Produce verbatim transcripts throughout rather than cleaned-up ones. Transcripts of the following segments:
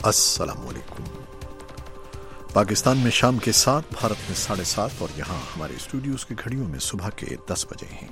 السلام علیکم۔ پاکستان میں شام کے سات، بھارت میں ساڑھے سات اور یہاں ہمارے اسٹوڈیوز کی گھڑیوں میں صبح کے دس بجے ہیں۔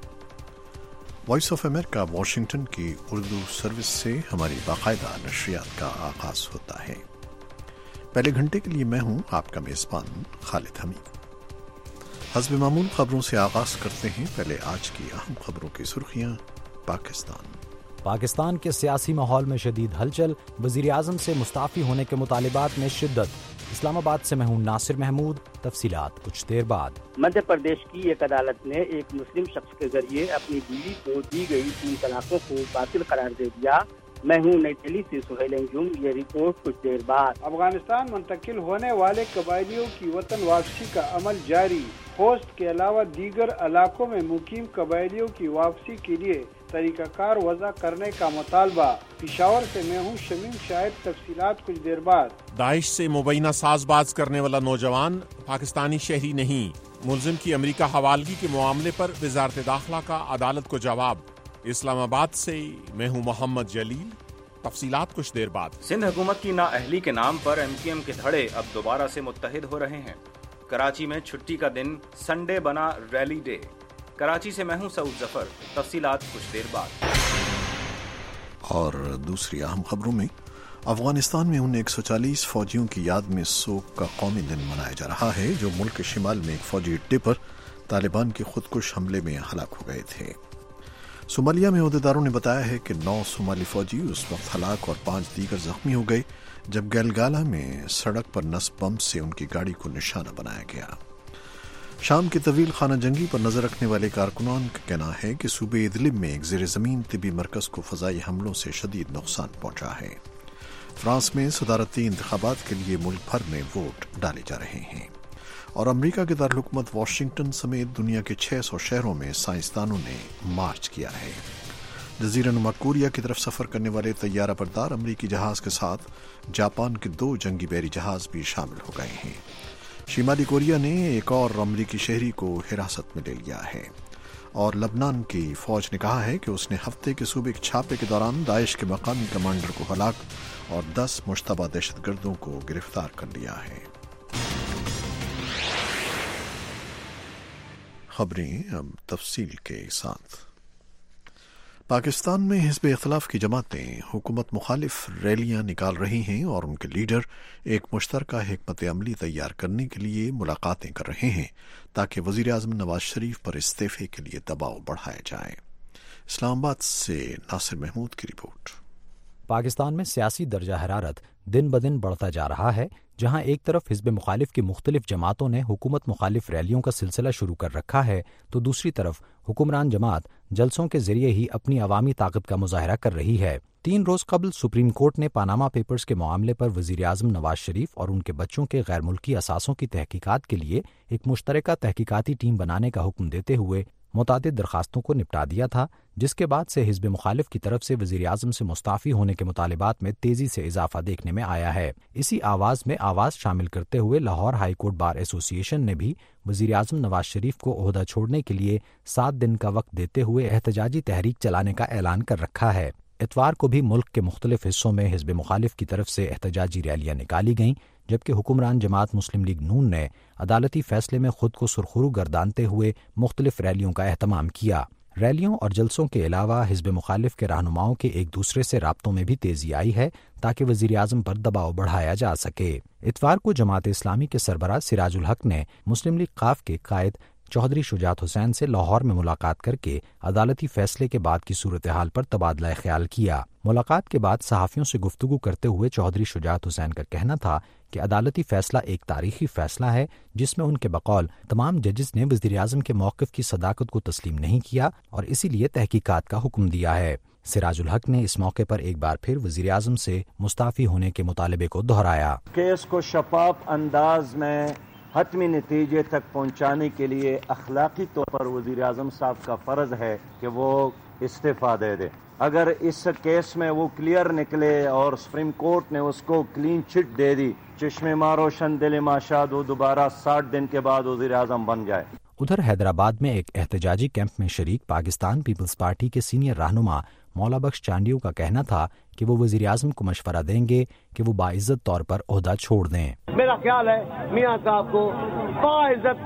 وائس آف امریکہ واشنگٹن کی اردو سروس سے ہماری باقاعدہ نشریات کا آغاز ہوتا ہے۔ پہلے گھنٹے کے لیے میں ہوں آپ کا میزبان خالد حمید۔ حسب معمول خبروں سے آغاز کرتے ہیں۔ پہلے آج کی اہم خبروں کی سرخیاں۔ پاکستان پاکستان کے سیاسی ماحول میں شدید ہلچل، وزیر اعظم سے مستعفی ہونے کے مطالبات میں شدت۔ اسلام آباد سے میں ہوں ناصر محمود، تفصیلات کچھ دیر بعد۔ مدھیہ پردیش کی ایک عدالت نے ایک مسلم شخص کے ذریعے اپنی بیوی کو دی گئی تین طلاقوں کو باطل قرار دے دیا۔ میں ہوں نئی دہلی سے سہیل انجم، یہ رپورٹ کچھ دیر بعد۔ افغانستان منتقل ہونے والے قبائلیوں کی وطن واپسی کا عمل جاری۔ خوست کے علاوہ دیگر علاقوں میں مقیم قبائلیوں کی واپسی کے لیے طریقہ کار وضع کرنے کا مطالبہ۔ پشاور سے میں ہوں شمیم شاہد، تفصیلات کچھ دیر بعد۔ داعش سے مبینہ ساز باز کرنے والا نوجوان پاکستانی شہری نہیں، ملزم کی امریکہ حوالگی کے معاملے پر وزارت داخلہ کا عدالت کو جواب۔ اسلام آباد سے میں ہوں محمد جلیل، تفصیلات کچھ دیر بعد۔ سندھ حکومت کی نااہلی کے نام پر ایم کیو ایم کے دھڑے اب دوبارہ سے متحد ہو رہے ہیں۔ کراچی میں چھٹی کا دن سنڈے بنا ریلی ڈے۔ کراچی سے میں ہوں سعود ظفر، تفصیلات کچھ دیر بعد۔ اور دوسری اہم خبروں میں، افغانستان میں ان ایک سو چالیس فوجیوں کی یاد میں سوگ کا قومی دن منایا جا رہا ہے جو ملک کے شمال میں ایک فوجی اڈے پر طالبان کے خودکش حملے میں ہلاک ہو گئے تھے۔ صومالیہ میں عہدیداروں نے بتایا ہے کہ نو صومالی فوجی اس وقت ہلاک اور پانچ دیگر زخمی ہو گئے جب گلگالا میں سڑک پر نصب بم سے ان کی گاڑی کو نشانہ بنایا گیا۔ شام کی طویل خانہ جنگی پر نظر رکھنے والے کارکنان کا کہنا ہے کہ صوبے ادلب میں ایک زیر زمین طبی مرکز کو فضائی حملوں سے شدید نقصان پہنچا ہے۔ فرانس میں صدارتی انتخابات کے لیے ملک بھر میں ووٹ ڈالے جا رہے ہیں، اور امریکہ کے دارالحکومت واشنگٹن سمیت دنیا کے چھ سو شہروں میں سائنسدانوں نے مارچ کیا ہے۔ جزیرہ نما کوریا کی طرف سفر کرنے والے طیارہ بردار امریکی جہاز کے ساتھ جاپان کے دو جنگی بحری جہاز بھی شامل ہو گئے ہیں۔ شمالی کوریا نے ایک اور امریکی شہری کو حراست میں لے لیا ہے، اور لبنان کی فوج نے کہا ہے کہ اس نے ہفتے کے صوبے کے چھاپے کے دوران داعش کے مقامی کمانڈر کو ہلاک اور دس مشتبہ دہشت گردوں کو گرفتار کر لیا ہے۔ خبریں اب تفصیل کے ساتھ۔ پاکستان میں حزب اختلاف کی جماعتیں حکومت مخالف ریلیاں نکال رہی ہیں اور ان کے لیڈر ایک مشترکہ حکمت عملی تیار کرنے کے لیے ملاقاتیں کر رہے ہیں تاکہ وزیر اعظم نواز شریف پر استعفے کے لیے دباؤ بڑھایا جائے۔ اسلام آباد سے ناصر محمود کی رپورٹ۔ پاکستان میں سیاسی درجہ حرارت دن بدن بڑھتا جا رہا ہے، جہاں ایک طرف حزب مخالف کی مختلف جماعتوں نے حکومت مخالف ریلیوں کا سلسلہ شروع کر رکھا ہے، تو دوسری طرف حکمران جماعت جلسوں کے ذریعے ہی اپنی عوامی طاقت کا مظاہرہ کر رہی ہے۔ تین روز قبل سپریم کورٹ نے پاناما پیپرز کے معاملے پر وزیر اعظم نواز شریف اور ان کے بچوں کے غیر ملکی اثاثوں کی تحقیقات کے لیے ایک مشترکہ تحقیقاتی ٹیم بنانے کا حکم دیتے ہوئے متعدد درخواستوں کو نپٹا دیا تھا، جس کے بعد سے حزب مخالف کی طرف سے وزیر اعظم سے مستعفی ہونے کے مطالبات میں تیزی سے اضافہ دیکھنے میں آیا ہے۔ اسی آواز میں آواز شامل کرتے ہوئے لاہور ہائی کورٹ بار ایسوسی ایشن نے بھی وزیر اعظم نواز شریف کو عہدہ چھوڑنے کے لیے سات دن کا وقت دیتے ہوئے احتجاجی تحریک چلانے کا اعلان کر رکھا ہے۔ اتوار کو بھی ملک کے مختلف حصوں میں حزب مخالف کی طرف سے احتجاجی ریلیاں نکالی گئیں، جبکہ حکمران جماعت مسلم لیگ نون نے عدالتی فیصلے میں خود کو سرخرو گردانتے ہوئے مختلف ریلیوں کا اہتمام کیا۔ ریلیوں اور جلسوں کے علاوہ حزب مخالف کے رہنماؤں کے ایک دوسرے سے رابطوں میں بھی تیزی آئی ہے تاکہ وزیر اعظم پر دباؤ بڑھایا جا سکے۔ اتوار کو جماعت اسلامی کے سربراہ سراج الحق نے مسلم لیگ قاف کے قائد چودھری شجاعت حسین سے لاہور میں ملاقات کر کے عدالتی فیصلے کے بعد کی صورتحال پر تبادلہ خیال کیا۔ ملاقات کے بعد صحافیوں سے گفتگو کرتے ہوئے چودھری شجاعت حسین کا کہنا تھا کہ عدالتی فیصلہ ایک تاریخی فیصلہ ہے جس میں ان کے بقول تمام ججز نے وزیر اعظم کے موقف کی صداقت کو تسلیم نہیں کیا اور اسی لیے تحقیقات کا حکم دیا ہے۔ سراج الحق نے اس موقع پر ایک بار پھر وزیر اعظم سے مستعفی ہونے کے مطالبے کو دہرایا۔ کیس کو شفاف انداز میں حتمی نتیجے تک پہنچانے کے لیے اخلاقی طور پر وزیر اعظم صاحب کا فرض ہے کہ وہ استعفیٰ دے دے۔ اگر اس کیس میں وہ کلیئر نکلے اور سپریم کورٹ نے اس کو کلین چٹ دے دی، چشم ما روشن دل ما شاد، وہ دوبارہ ساٹھ دن کے بعد وزیر اعظم بن جائے۔ ادھر حیدرآباد میں ایک احتجاجی کیمپ میں شریک پاکستان پیپلز پارٹی کے سینئر رہنما مولا بخش چانڈیو کا کہنا تھا کہ وہ وزیر اعظم کو مشورہ دیں گے کہ وہ باعزت طور پر عہدہ چھوڑ دیں۔ میرا خیال ہے میاں صاحب کو باعزت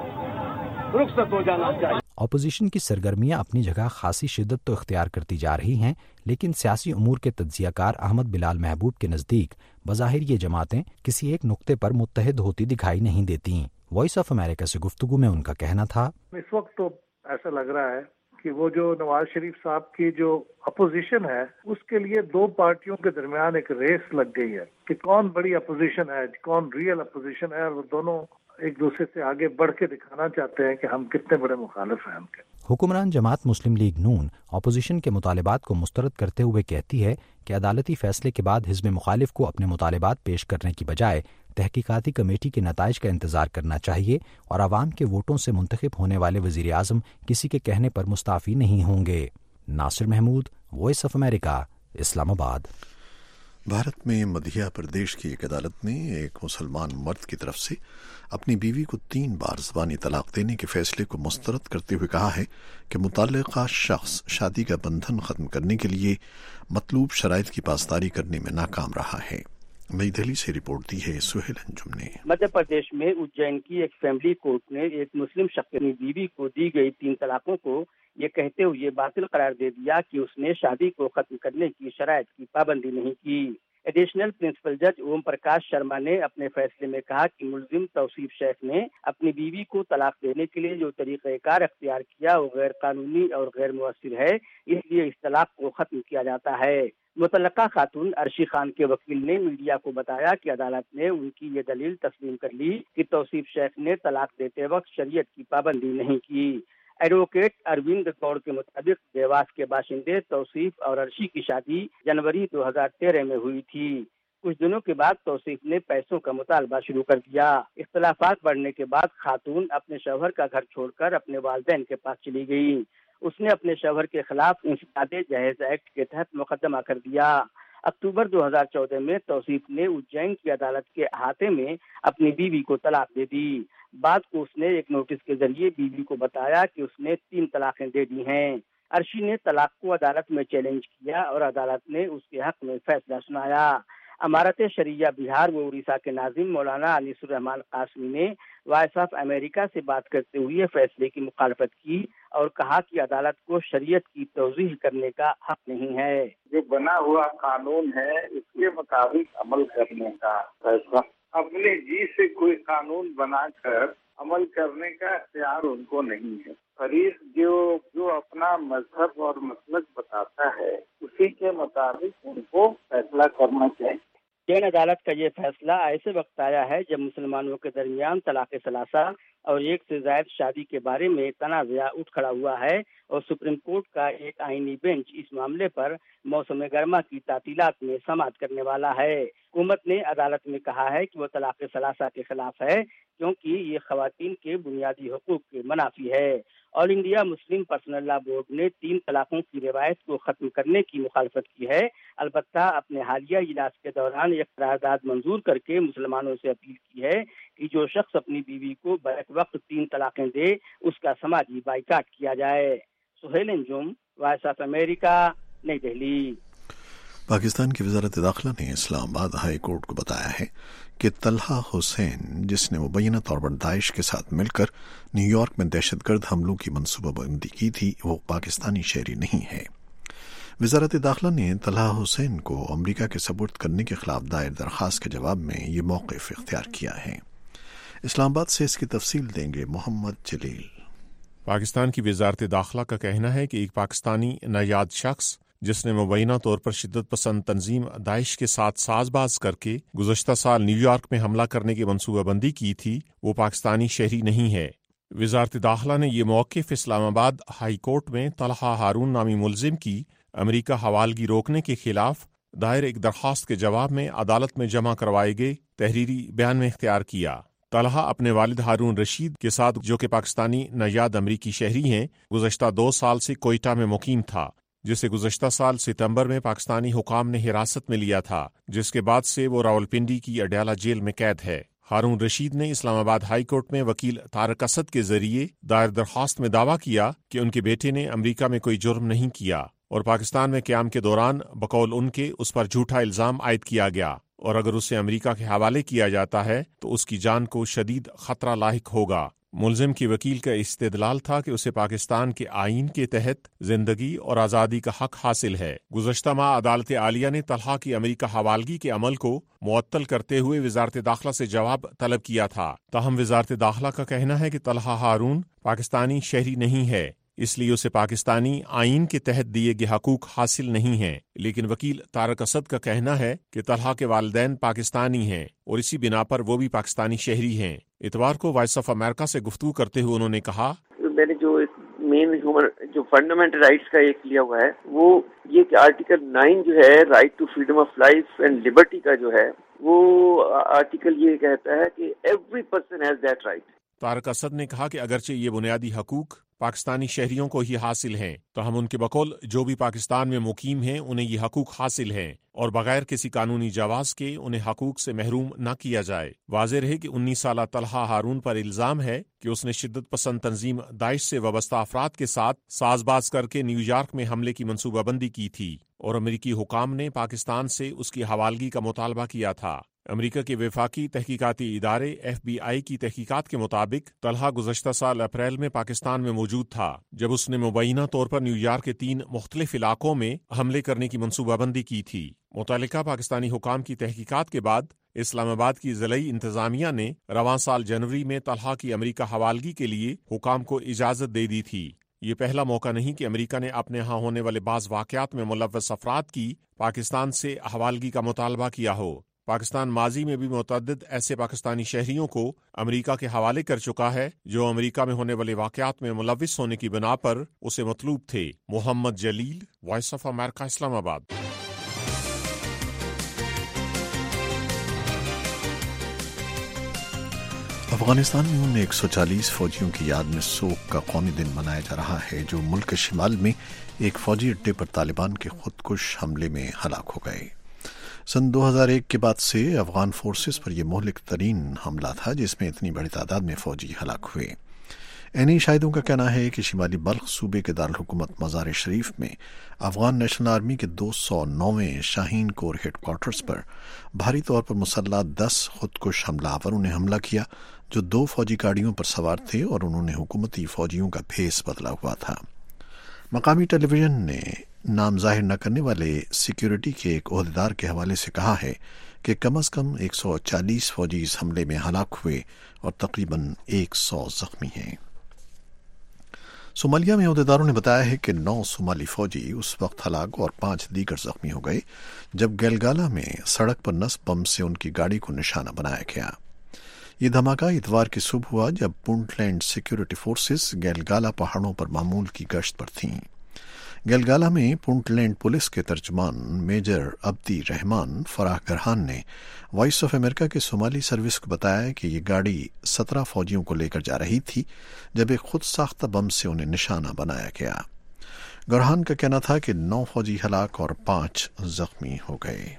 رخصت ہو جانا چاہیے۔ اپوزیشن کی سرگرمیاں اپنی جگہ خاصی شدت تو اختیار کرتی جا رہی ہیں، لیکن سیاسی امور کے تجزیہ کار احمد بلال محبوب کے نزدیک بظاہر یہ جماعتیں کسی ایک نقطے پر متحد ہوتی دکھائی نہیں دیتی۔ وائس آف امریکہ سے گفتگو میں ان کا کہنا تھا، اس وقت تو ایسا لگ رہا ہے کہ وہ جو نواز شریف صاحب کی جو اپوزیشن ہے اس کے لیے دو پارٹیوں کے درمیان ایک ریس لگ گئی ہے کہ کون بڑی اپوزیشن ہے، کون ریئل اپوزیشن ہے، اور وہ دونوں ایک دوسرے سے آگے بڑھ کے دکھانا چاہتے ہیں کہ ہم کتنے بڑے مخالف ہیں ان کے۔ حکمران جماعت مسلم لیگ نون اپوزیشن کے مطالبات کو مسترد کرتے ہوئے کہتی ہے کہ عدالتی فیصلے کے بعد حزب مخالف کو اپنے مطالبات پیش کرنے کی بجائے تحقیقاتی کمیٹی کے نتائج کا انتظار کرنا چاہیے اور عوام کے ووٹوں سے منتخب ہونے والے وزیر اعظم کسی کے کہنے پر مستعفی نہیں ہوں گے۔ Nasir Mahmood, voice of America, Islamabad. Bharat میں مدھیہ پردیش کی ایک عدالت نے ایک مسلمان مرد کی طرف سے اپنی بیوی کو تین بار زبانی طلاق دینے کے فیصلے کو مسترد کرتے ہوئے کہا ہے کہ متعلقہ شخص شادی کا بندھن ختم کرنے کے لیے مطلوب شرائط کی پاسداری کرنے میں ناکام رہا ہے۔ نئی دہلی سے رپورٹ دی ہے سہیل انجم نے۔ مدھیہ پردیش میں اجین کی ایک فیملی کورٹ نے ایک مسلم شخص کی بیوی کو دی گئی تین طلاقوں کو یہ کہتے ہوئے باطل قرار دے دیا کہ اس نے شادی کو ختم کرنے کی شرائط کی پابندی نہیں کی۔ ایڈیشنل پرنسپل جج اوم پرکاش شرما نے اپنے فیصلے میں کہا کہ ملزم توصیف شیخ نے اپنی بیوی کو طلاق دینے کے لیے جو طریقہ کار اختیار کیا وہ غیر قانونی اور غیر مؤثر ہے، اس لیے اس طلاق کو ختم کیا جاتا ہے۔ متعلقہ خاتون عرشی خان کے وکیل نے میڈیا کو بتایا کہ عدالت نے ان کی یہ دلیل تسلیم کر لی کہ توصیف شیخ نے طلاق دیتے وقت شریعت کی پابندی نہیں کی۔ ایڈوکیٹ اروند گوڑ کے مطابق دیواس کے باشندے توصیف اور عرشی کی شادی جنوری دو ہزار تیرہ میں ہوئی تھی۔ کچھ دنوں کے بعد توصیف نے پیسوں کا مطالبہ شروع کر دیا۔ اختلافات بڑھنے کے بعد خاتون اپنے شوہر کا گھر چھوڑ کر اپنے والدین کے پاس چلی گئی۔ اس نے اپنے شوہر کے خلاف انسداد جہیز ایکٹ کے تحت مقدمہ کر دیا۔ اکتوبر دو ہزار چودہ میں توصیف نے اجین کی عدالت کے احاطے میں اپنی بیوی کو طلاق دے دی۔ بعد کو اس نے ایک نوٹس کے ذریعے بیوی کو بتایا کہ اس نے تین طلاقیں دے دی ہیں۔ عرشی نے طلاق کو عدالت میں چیلنج کیا اور عدالت نے اس کے حق میں فیصلہ سنایا۔ امارت شریعہ بہار و اڑیسہ کے ناظم مولانا انیس الرحمان قاسمی نے وائس آف امریکہ سے بات کرتے ہوئے فیصلے کی مخالفت کی اور کہا کہ عدالت کو شریعت کی توضیح کرنے کا حق نہیں ہے۔ جو بنا ہوا قانون ہے اس کے مطابق عمل کرنے کا فیصلہ، اپنے جی سے کوئی قانون بنا کر عمل کرنے کا اختیار ان کو نہیں ہے۔ فریق جو جو اپنا مذہب اور مسلک بتاتا ہے اسی کے مطابق ان کو فیصلہ کرنا چاہیے۔ جین عدالت کا یہ فیصلہ ایسے وقت آیا ہے جب مسلمانوں کے درمیان طلاق ثلاثہ اور ایک سے زائد شادی کے بارے میں تنازع اٹھ کھڑا ہوا ہے اور سپریم کورٹ کا ایک آئینی بینچ اس معاملے پر موسم گرما کی تعطیلات میں سماعت کرنے والا ہے۔ حکومت نے عدالت میں کہا ہے کہ وہ طلاق ثلاثہ کے خلاف ہے کیونکہ یہ خواتین کے بنیادی حقوق کے منافی ہے۔ All India Muslim personal law board نے تین طلاقوں کی روایت کو ختم کرنے کی مخالفت کی ہے، البتہ اپنے حالیہ اجلاس کے دوران ایک قرارداد منظور کر کے مسلمانوں سے اپیل کی ہے کہ جو شخص اپنی بیوی کو بیک وقت تین طلاقیں دے اس کا سماجی بائیکاٹ کیا جائے۔ Sohail Anjum, voice of America, Nai Delhi. Pakistan کی وزارت داخلہ نے اسلام آباد ہائی کورٹ کو بتایا ہے کہ طلحہ حسین جس نے مبینہ طور پر داعش کے ساتھ مل کر نیو یارک میں دہشت گرد حملوں کی منصوبہ بندی کی تھی وہ پاکستانی شہری نہیں ہے۔ وزارت داخلہ نے طلحہ حسین کو امریکہ کے سپرد کرنے کے خلاف دائر درخواست کے جواب میں یہ موقف اختیار کیا ہے۔ اسلام آباد سے اس کی تفصیل دیں گے محمد جلیل۔ پاکستان کی وزارت داخلہ کا کہنا ہے کہ ایک پاکستانی نایاب شخص جس نے مبینہ طور پر شدت پسند تنظیم داعش کے ساتھ ساز باز کر کے گزشتہ سال نیو یارک میں حملہ کرنے کی منصوبہ بندی کی تھی وہ پاکستانی شہری نہیں ہے۔ وزارت داخلہ نے یہ موقف اسلام آباد ہائی کورٹ میں طلحہ ہارون نامی ملزم کی امریکہ حوالگی روکنے کے خلاف دائر ایک درخواست کے جواب میں عدالت میں جمع کروائے گئے تحریری بیان میں اختیار کیا۔ طلحہ اپنے والد ہارون رشید کے ساتھ جو کہ پاکستانی نژاد امریکی شہری ہیں گزشتہ دو سال سے کوئٹہ میں مقیم تھا، جسے گزشتہ سال ستمبر میں پاکستانی حکام نے حراست میں لیا تھا، جس کے بعد سے وہ راولپنڈی کی اڈیالہ جیل میں قید ہے۔ ہارون رشید نے اسلام آباد ہائی کورٹ میں وکیل طارق اسد کے ذریعے دائر درخواست میں دعویٰ کیا کہ ان کے بیٹے نے امریکہ میں کوئی جرم نہیں کیا۔ اور پاکستان میں قیام کے دوران بقول ان کے اس پر جھوٹا الزام عائد کیا گیا، اور اگر اسے امریکہ کے حوالے کیا جاتا ہے تو اس کی جان کو شدید خطرہ لاحق ہوگا۔ ملزم کی وکیل کا استدلال تھا کہ اسے پاکستان کے آئین کے تحت زندگی اور آزادی کا حق حاصل ہے۔ گزشتہ ماہ عدالت عالیہ نے طلحہ کی امریکہ حوالگی کے عمل کو معطل کرتے ہوئے وزارت داخلہ سے جواب طلب کیا تھا، تاہم وزارت داخلہ کا کہنا ہے کہ طلحہ ہارون پاکستانی شہری نہیں ہے، اس لیے اسے پاکستانی آئین کے تحت دیے گئے حقوق حاصل نہیں ہیں۔ لیکن وکیل طارق اسد کا کہنا ہے کہ طلحہ کے والدین پاکستانی ہیں اور اسی بنا پر وہ بھی پاکستانی شہری ہیں۔ اتوار کو وائس آف امریکہ سے گفتگو کرتے ہوئے انہوں نے کہا، میں نے جو مین ہیومن جو فنڈامنٹل رائٹس کا ایک لیا ہوا ہے وہ یہ کہ آرٹیکل نائن جو ہے right to freedom of life and liberty کا جو ہے وہ آرٹیکل یہ کہتا ہے کہ every person has that right. Tariq Asad نے کہا کہ اگرچہ یہ بنیادی حقوق پاکستانی شہریوں کو ہی حاصل ہیں، تو ہم ان کے بقول جو بھی پاکستان میں مقیم ہیں انہیں یہ حقوق حاصل ہیں اور بغیر کسی قانونی جواز کے انہیں حقوق سے محروم نہ کیا جائے۔ واضح رہے کہ انیس سالہ طلحہ ہارون پر الزام ہے کہ اس نے شدت پسند تنظیم داعش سے وابستہ افراد کے ساتھ ساز باز کر کے نیو یارک میں حملے کی منصوبہ بندی کی تھی اور امریکی حکام نے پاکستان سے اس کی حوالگی کا مطالبہ کیا تھا۔ امریکہ کے وفاقی تحقیقاتی ادارے ایف بی آئی کی تحقیقات کے مطابق طلحہ گزشتہ سال اپریل میں پاکستان میں موجود تھا جب اس نے مبینہ طور پر نیو یارک کے تین مختلف علاقوں میں حملے کرنے کی منصوبہ بندی کی تھی۔ متعلقہ پاکستانی حکام کی تحقیقات کے بعد اسلام آباد کی ضلعی انتظامیہ نے رواں سال جنوری میں طلحہ کی امریکہ حوالگی کے لیے حکام کو اجازت دے دی تھی۔ یہ پہلا موقع نہیں کہ امریکہ نے اپنے ہاں ہونے والے بعض واقعات میں ملوث افراد کی پاکستان سے حوالگی کا مطالبہ کیا ہو۔ پاکستان ماضی میں بھی متعدد ایسے پاکستانی شہریوں کو امریکہ کے حوالے کر چکا ہے جو امریکہ میں ہونے والے واقعات میں ملوث ہونے کی بنا پر اسے مطلوب تھے۔ محمد جلیل، وائس آف امریکہ، اسلام آباد۔ افغانستان میں ان ایک سو چالیس فوجیوں کی یاد میں سوگ کا قومی دن منایا جا رہا ہے جو ملک شمال میں ایک فوجی اڈے پر طالبان کے خودکش حملے میں ہلاک ہو گئے۔ سن دو ہزار ایک کے بعد سے افغان فورسز پر یہ مہلک ترین حملہ تھا جس میں اتنی بڑی تعداد میں فوجی ہلاک ہوئے۔ عینی شاہدوں کا کہنا ہے کہ شمالی بلخ صوبے کے دارالحکومت مزار شریف میں افغان نیشنل آرمی کے دو سو نویں شاہین کور ہیڈ کوارٹرز پر بھاری طور پر مسلح دس خودکش حملہ آوروں نے حملہ کیا جو دو فوجی گاڑیوں پر سوار تھے اور انہوں نے حکومتی فوجیوں کا بھیس بدلا ہوا تھا۔ مقامی ٹیلی ویژن نے نام ظاہر نہ کرنے والے سیکیورٹی کے ایک عہدیدار کے حوالے سے کہا ہے کہ کم از کم ایک سو چالیس فوجی اس حملے میں ہلاک ہوئے اور تقریباً ایک سو زخمی ہیں۔ صومالیہ میں عہدیداروں نے بتایا ہے کہ نو صومالی فوجی اس وقت ہلاک اور پانچ دیگر زخمی ہو گئے جب گیلگالا میں سڑک پر نصب بم سے ان کی گاڑی کو نشانہ بنایا گیا۔ یہ دھماکہ اتوار کی صبح ہوا جب پونٹلینڈ سیکیورٹی فورسز گیلگالا پہاڑوں پر معمول کی گشت پر تھیں۔ گیلگالا میں پونٹلینڈ پولیس کے ترجمان میجر عبدی رحمان فراح گرہان نے وائس آف امریکہ کے صومالی سروس کو بتایا کہ یہ گاڑی سترہ فوجیوں کو لے کر جا رہی تھی جب ایک خود ساختہ بم سے انہیں نشانہ بنایا گیا۔ گرہان کا کہنا تھا کہ نو فوجی ہلاک اور پانچ زخمی ہو گئے۔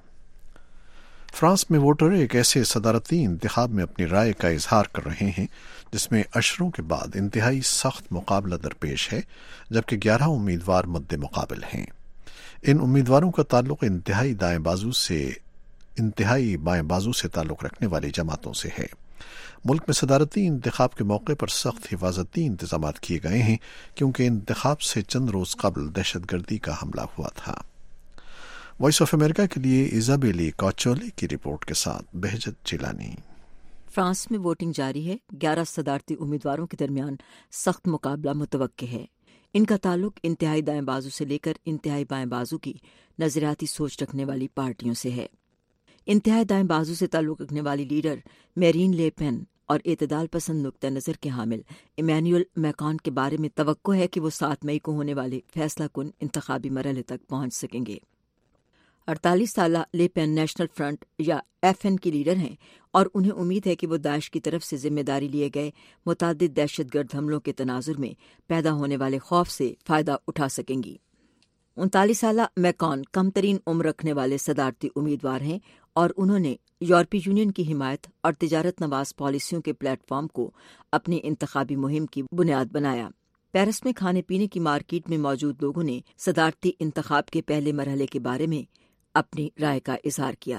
فرانس میں ووٹر ایک ایسے صدارتی انتخاب میں اپنی رائے کا اظہار کر رہے ہیں جس میں اشروں کے بعد انتہائی سخت مقابلہ درپیش ہے جبکہ گیارہ امیدوار مد مقابل ہیں۔ ان امیدواروں کا تعلق انتہائی دائیں بازو سے انتہائی بائیں بازو سے تعلق رکھنے والی جماعتوں سے ہے۔ ملک میں صدارتی انتخاب کے موقع پر سخت حفاظتی انتظامات کیے گئے ہیں کیونکہ انتخاب سے چند روز قبل دہشت گردی کا حملہ ہوا تھا۔ وائس آف امریکہ کے لیے ایزابیلی کوچولی کی رپورٹ کے ساتھ بہجت جیلانی۔ فرانس میں ووٹنگ جاری ہے۔ گیارہ صدارتی امیدواروں کے درمیان سخت مقابلہ متوقع ہے۔ ان کا تعلق انتہائی دائیں بازو سے لے کر انتہائی بائیں بازو کی نظریاتی سوچ رکھنے والی پارٹیوں سے ہے۔ انتہائی دائیں بازو سے تعلق رکھنے والی لیڈر میرین لے پین اور اعتدال پسند نقطہ نظر کے حامل ایمینوئل میکرون کے بارے میں توقع ہے کہ وہ سات مئی کو ہونے والے فیصلہ کن انتخابی مرحلے تک پہنچ سکیں گے۔ اڑتالیس سالہ لے پین نیشنل فرنٹ یا ایف این کی لیڈر ہیں اور انہیں امید ہے کہ وہ داعش کی طرف سے ذمہ داری لیے گئے متعدد دہشت گرد حملوں کے تناظر میں پیدا ہونے والے خوف سے فائدہ اٹھا سکیں گی۔ انتالیس سالہ میکرون کم ترین عمر رکھنے والے صدارتی امیدوار ہیں اور انہوں نے یورپی یونین کی حمایت اور تجارت نواز پالیسیوں کے پلیٹ فارم کو اپنی انتخابی مہم کی بنیاد بنایا۔ پیرس میں کھانے پینے کی مارکیٹ میں موجود لوگوں نے صدارتی انتخاب کے پہلے مرحلے کے بارے میں اپنی رائے کا اظہار کیا۔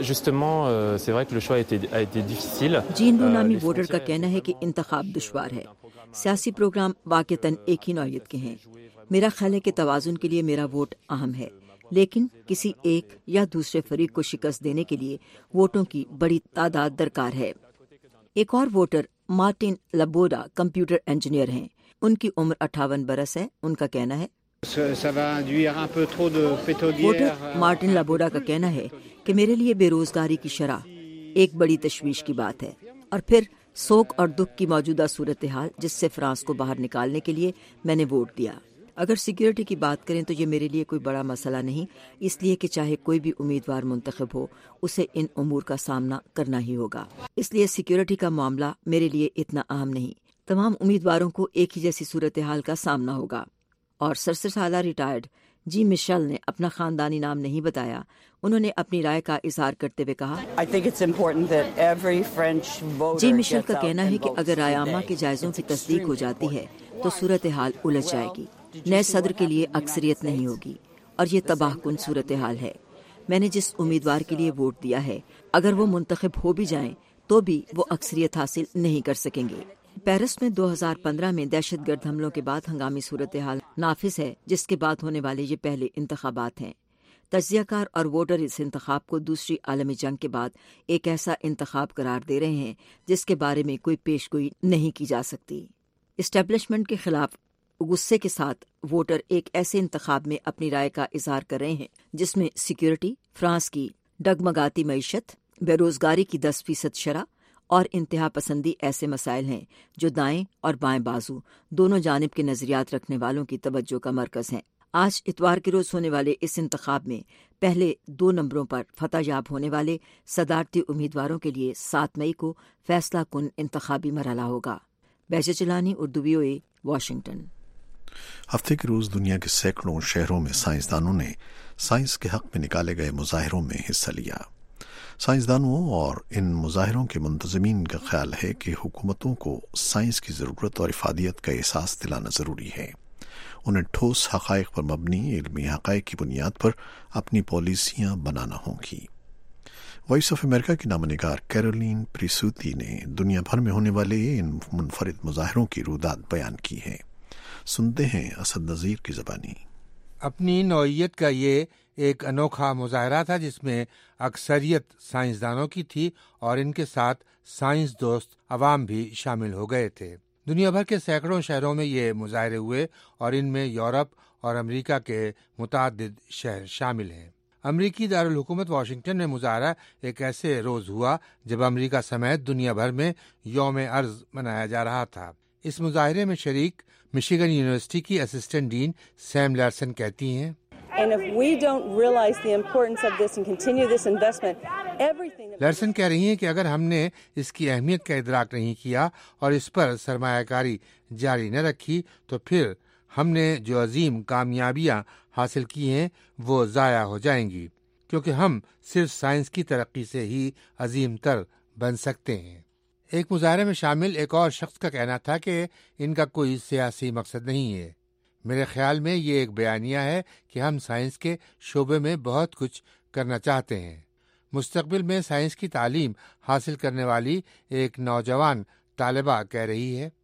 جین رو نامی ووٹر کا کہنا ہے کہ انتخاب دشوار ہے۔ سیاسی پروگرام واقعتاً ایک ہی نوعیت کے ہیں۔ میرا خیال ہے کہ توازن کے لیے میرا ووٹ اہم ہے، لیکن کسی ایک یا دوسرے فریق کو شکست دینے کے لیے ووٹوں کی بڑی تعداد درکار ہے۔ ایک اور voter Martin Luboda computer engineer ہیں۔ ان کی عمر اٹھاون برس ہے۔ ان کا کہنا ہے ووٹر مارٹن لبوڈا کا کہنا ہے کہ میرے لیے بے روزگاری کی شرح ایک بڑی تشویش کی بات ہے، اور پھر سوگ اور دکھ کی موجودہ صورتحال جس سے فرانس کو باہر نکالنے کے لیے میں نے ووٹ دیا۔ اگر سیکیورٹی کی بات کریں تو یہ میرے لیے کوئی بڑا مسئلہ نہیں، اس لیے کہ چاہے کوئی بھی امیدوار منتخب ہو اسے ان امور کا سامنا کرنا ہی ہوگا، اس لیے سیکیورٹی کا معاملہ میرے لیے اتنا اہم نہیں۔ تمام امیدواروں کو ایک ہی جیسی صورتحال کا سامنا ہوگا۔ اور سڑسٹھ سالہ ریٹائرڈ جی مشل نے اپنا خاندانی نام نہیں بتایا۔ انہوں نے اپنی رائے کا اظہار کرتے ہوئے کہا جی مشل کا کہنا ہے کہ اگر رائے عامہ کے جائزوں کی تصدیق ہو جاتی ہے تو صورتحال الجھ جائے گی، نئے صدر کے لیے اکثریت نہیں ہوگی، اور یہ تباہ کن صورتحال ہے۔ میں نے جس امیدوار کے لیے ووٹ دیا ہے اگر وہ منتخب ہو بھی جائیں تو بھی وہ اکثریت حاصل نہیں کر سکیں گے۔ پیرس میں دو ہزار پندرہ میں دہشت گرد حملوں کے بعد ہنگامی صورتحال نافذ ہے، جس کے بعد ہونے والے یہ پہلے انتخابات ہیں۔ تجزیہ کار اور ووٹر اس انتخاب کو دوسری عالمی جنگ کے بعد ایک ایسا انتخاب قرار دے رہے ہیں جس کے بارے میں کوئی پیش گوئی نہیں کی جا سکتی۔ اسٹیبلشمنٹ کے خلاف غصے کے ساتھ ووٹر ایک ایسے انتخاب میں اپنی رائے کا اظہار کر رہے ہیں جس میں سیکیورٹی، فرانس کی ڈگمگاتی معیشت، بے روزگاری کی دس فیصد شرح اور انتہا پسندی ایسے مسائل ہیں جو دائیں اور بائیں بازو دونوں جانب کے نظریات رکھنے والوں کی توجہ کا مرکز ہیں۔ آج اتوار کے روز ہونے والے اس انتخاب میں پہلے دو نمبروں پر فتح یاب ہونے والے صدارتی امیدواروں کے لیے سات مئی کو فیصلہ کن انتخابی مرحلہ ہوگا۔ بیجا چلانی، Urdu V O A, Washington. ہفتے کے روز دنیا کے سینکڑوں شہروں میں سائنسدانوں نے سائنس کے حق میں نکالے گئے مظاہروں میں حصہ لیا۔ سائنسدانوں اور ان مظاہروں کے منتظمین کا خیال ہے کہ حکومتوں کو سائنس کی ضرورت اور افادیت کا احساس دلانا ضروری ہے۔ انہیں ٹھوس حقائق پر مبنی علمی حقائق کی بنیاد پر اپنی پالیسیاں بنانا ہوں گی۔ وائس آف امریکہ کی نامہ نگار کیرولین پریسوتی نے دنیا بھر میں ہونے والے ان منفرد مظاہروں کی روداد بیان کی ہے۔ سنتے ہیں اسد نذیر کی زبانی۔ اپنی نوعیت کا یہ ایک انوکھا مظاہرہ تھا جس میں اکثریت سائنسدانوں کی تھی اور ان کے ساتھ سائنس دوست عوام بھی شامل ہو گئے تھے۔ دنیا بھر کے سینکڑوں شہروں میں یہ مظاہرے ہوئے اور ان میں یورپ اور امریکہ کے متعدد شہر شامل ہیں۔ امریکی دارالحکومت واشنگٹن میں مظاہرہ ایک ایسے روز ہوا جب امریکہ سمیت دنیا بھر میں یوم ارض منایا جا رہا تھا۔ اس مظاہرے میں شریک مشیگن یونیورسٹی کی اسسٹنٹ ڈین سیم لارسن کہتی ہیں لارسن کہہ رہی ہیں کہ اگر ہم نے اس کی اہمیت کا ادراک نہیں کیا اور اس پر سرمایہ کاری جاری نہ رکھی تو پھر ہم نے جو عظیم کامیابیاں حاصل کی ہیں وہ ضائع ہو جائیں گی، کیونکہ ہم صرف سائنس کی ترقی سے ہی عظیم تر بن سکتے ہیں۔ ایک مظاہرے میں شامل ایک اور شخص کا کہنا تھا کہ ان کا کوئی سیاسی مقصد نہیں ہے۔ میرے خیال میں یہ ایک بیانیہ ہے کہ ہم سائنس کے شعبے میں بہت کچھ کرنا چاہتے ہیں۔ مستقبل میں سائنس کی تعلیم حاصل کرنے والی ایک نوجوان طالبہ کہہ رہی ہے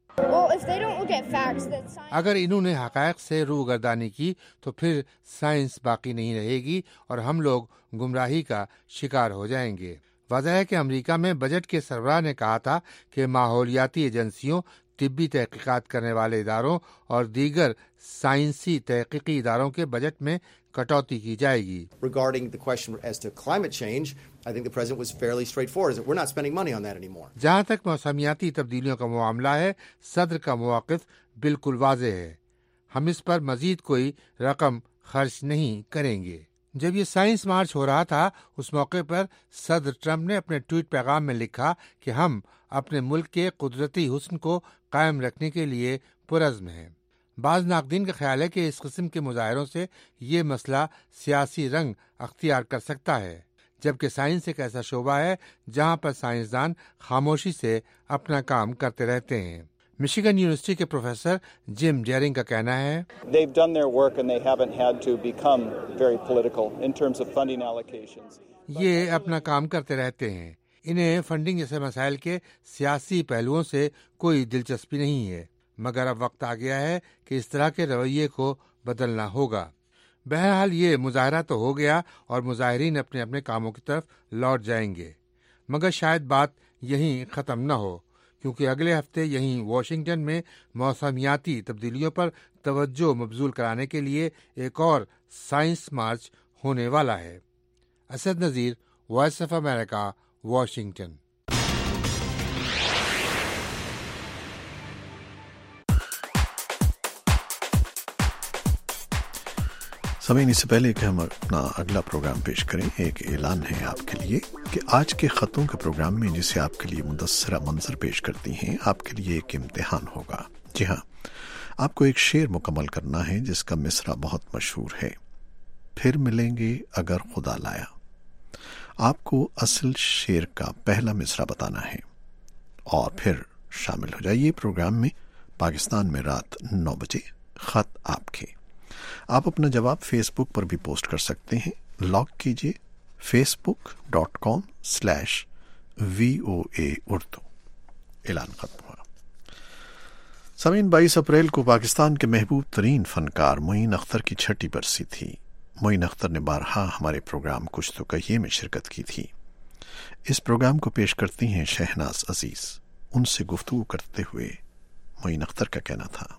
اگر انہوں نے حقائق سے روگردانی کی تو پھر سائنس باقی نہیں رہے گی اور ہم لوگ گمراہی کا شکار ہو جائیں گے۔ واضح ہے کہ امریکہ میں بجٹ کے سربراہ نے کہا تھا کہ ماحولیاتی ایجنسیوں، طبی تحقیقات کرنے والے اداروں اور دیگر سائنسی تحقیقی اداروں کے بجٹ میں کٹوتی کی جائے گی۔ Regarding the question as to climate change, I think the president was fairly straightforward. We're not spending money on that anymore. جہاں تک موسمیاتی تبدیلیوں کا معاملہ ہے، صدر کا موقف بالکل واضح ہے، ہم اس پر مزید کوئی رقم خرچ نہیں کریں گے۔ جب یہ سائنس مارچ ہو رہا تھا اس موقع پر صدر ٹرمپ نے اپنے ٹویٹ پیغام میں لکھا کہ ہم اپنے ملک کے قدرتی حسن کو قائم رکھنے کے لیے پرعزم ہیں۔ بعض ناقدین کا خیال ہے کہ اس قسم کے مظاہروں سے یہ مسئلہ سیاسی رنگ اختیار کر سکتا ہے، جبکہ سائنس ایک ایسا شعبہ ہے جہاں پر سائنسدان خاموشی سے اپنا کام کرتے رہتے ہیں۔ मिशिगन यूनिवर्सिटी के प्रोफेसर जिम डेरिंग का कहना है, They've done their work and they haven't had to become very political in terms of funding allocations. ये अपना काम करते रहते हैं, इन्हें फंडिंग जैसे मसाइल के सियासी पहलुओं से कोई दिलचस्पी नहीं है, मगर अब वक्त आ गया है कि इस तरह के रवैये को बदलना होगा। बहरहाल ये मुजाहरा तो हो गया और मुजाहिरीन अपने अपने कामों की तरफ लौट जाएंगे, मगर शायद बात यहीं ख़त्म न हो, क्योंकि अगले हफ्ते यहीं वॉशिंगटन में मौसमियाती तब्दीलियों पर तवज्जो मबजूल कराने के लिए एक और साइंस मार्च होने वाला है। Asad Nazir, voice of America, Washington. समय इससे पहले कि हम अपना अगला प्रोग्राम पेश करें, एक ऐलान है आपके लिए कि आज के ख़तों के प्रोग्राम में जिसे आपके लिए मुदस्सरा मंजर पेश करती हैं, आपके लिए एक इम्तिहान होगा। जी हाँ, आपको एक शेर मुकम्मल करना है जिसका मिसरा बहुत मशहूर है, फिर मिलेंगे अगर खुदा लाया। आपको असल शेर का पहला मिसरा बताना है और फिर शामिल हो जाइए प्रोग्राम में। पाकिस्तान में रात नौ बजे ख़त आपके। आप अपना जवाब फेसबुक पर भी पोस्ट कर सकते हैं। लॉग कीजिए Facebook dot com slash V O A Urdu. ऐलान खत्म हुआ। समीन बाईस अप्रैल को पाकिस्तान के महबूब तरीन फनकार मोइन अख्तर की छठी बरसी थी। मोइन अख्तर ने बारहा हमारे प्रोग्राम कुछ तो कहिए में शिरकत की थी। इस प्रोग्राम को पेश करती हैं शहनाज अजीज। उनसे गुफ्तगू करते हुए मोइन अख्तर का कहना था,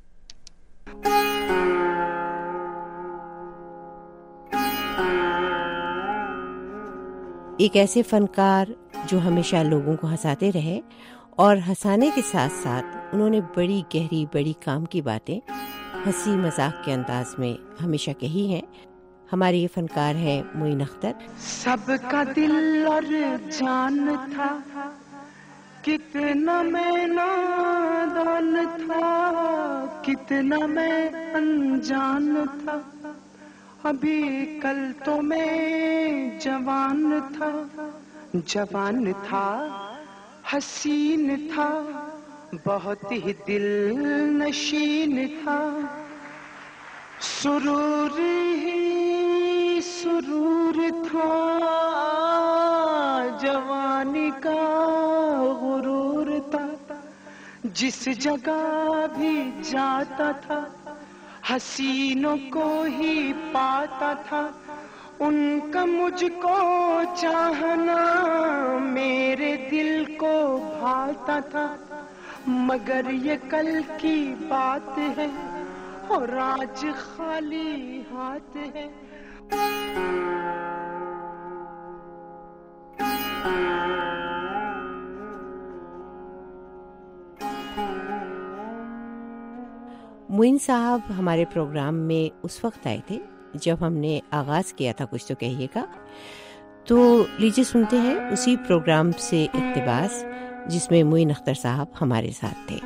एक ऐसे फनकार जो हमेशा लोगों को हंसाते रहे और हंसाने के साथ साथ उन्होंने बड़ी गहरी बड़ी काम की बातें हंसी मजाक के अंदाज में हमेशा कही हैं। हमारे ये फनकार हैं मोइन अख्तर। सबका दिल और जान था, कितना मैं नादान था, कितना मैं अनजान था, अभी कल तो मैं जवान था, जवान था, हसीन था, बहुत ही दिल नशीन था, सुरूर ही सुरूर था, जवानी का गुरूर था, जिस जगह भी जाता था हसीनों को ही पाता था, उनका मुझको चाहना मेरे दिल को भाता था, मगर ये कल की बात है और आज खाली हाथ है। मोइन साहब हमारे प्रोग्राम में उस वक्त आए थे जब हमने आगाज़ किया था कुछ तो कहिएगा, तो लीजिए सुनते हैं उसी प्रोग्राम से इक़्तिबास जिसमें मोइन अख्तर साहब हमारे साथ थे।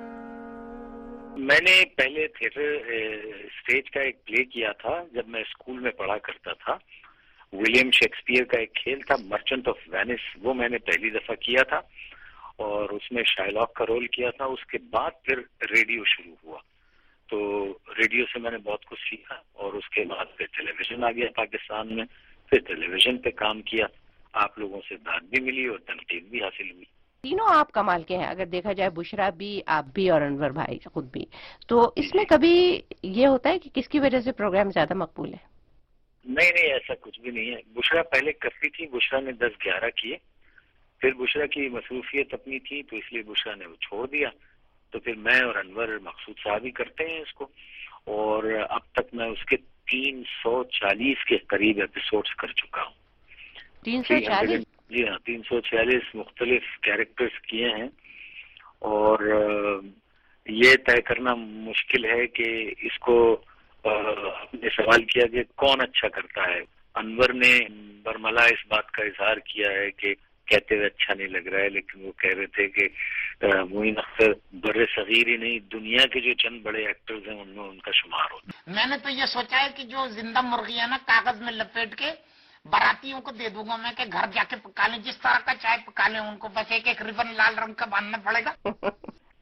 मैंने पहले थिएटर स्टेज का एक प्ले किया था जब मैं स्कूल में पढ़ा करता था। विलियम शेक्सपियर का एक खेल था मर्चेंट ऑफ वेनिस, वो मैंने पहली दफा किया था और उसमें शाइलॉक का रोल किया था। उसके बाद फिर रेडियो शुरू हुआ, तो रेडियो से मैंने बहुत कुछ सीखा और उसके बाद फिर टेलीविजन आ गया पाकिस्तान में, फिर टेलीविजन पे काम किया। आप लोगों से दाद भी मिली और तनकीद भी हासिल हुई। तीनों आप कमाल के हैं, अगर देखा जाए, बुशरा भी, आप भी और अनवर भाई खुद भी। तो इसमें कभी ये होता है कि किसकी वजह से प्रोग्राम ज्यादा मकबूल है? नहीं नहीं, ऐसा कुछ भी नहीं है। बुशरा पहले करती थी, बुशरा ने दस ग्यारह किए, फिर बुशरा की मसरूफियत अपनी थी तो इसलिए बुशरा ने वो छोड़ दिया, तो फिर मैं और अनवर मकसूद साहब ही करते हैं इसको। और अब तक मैं उसके तीन सौ चालीस के करीब एपिसोड्स कर चुका हूँ। तीन सौ चालीस? जी हाँ, तीन सौ छियालीस मुख्तलिफ कैरेक्टर्स किए हैं। और ये तय करना मुश्किल है कि इसको आपने सवाल किया कि कौन अच्छा करता है। अनवर ने बरमला इस बात का इजहार किया है कि कहते हुए अच्छा नहीं लग रहा है, लेकिन वो कह रहे थे कि मोइन अख्तर बड़े सगीर ही नहीं, दुनिया के जो चंद बड़े एक्टर्स हैं उनमें उनका शुमार होता है। मैंने तो ये सोचा है कि जो जिंदा मुर्गियां ना कागज में लपेट के बारातियों को दे दूंगा मैं, कि घर जाके पका लें, जिस तरह का चाय पका लें उनको, बस एक एक रिबन लाल रंग का बांधना पड़ेगा।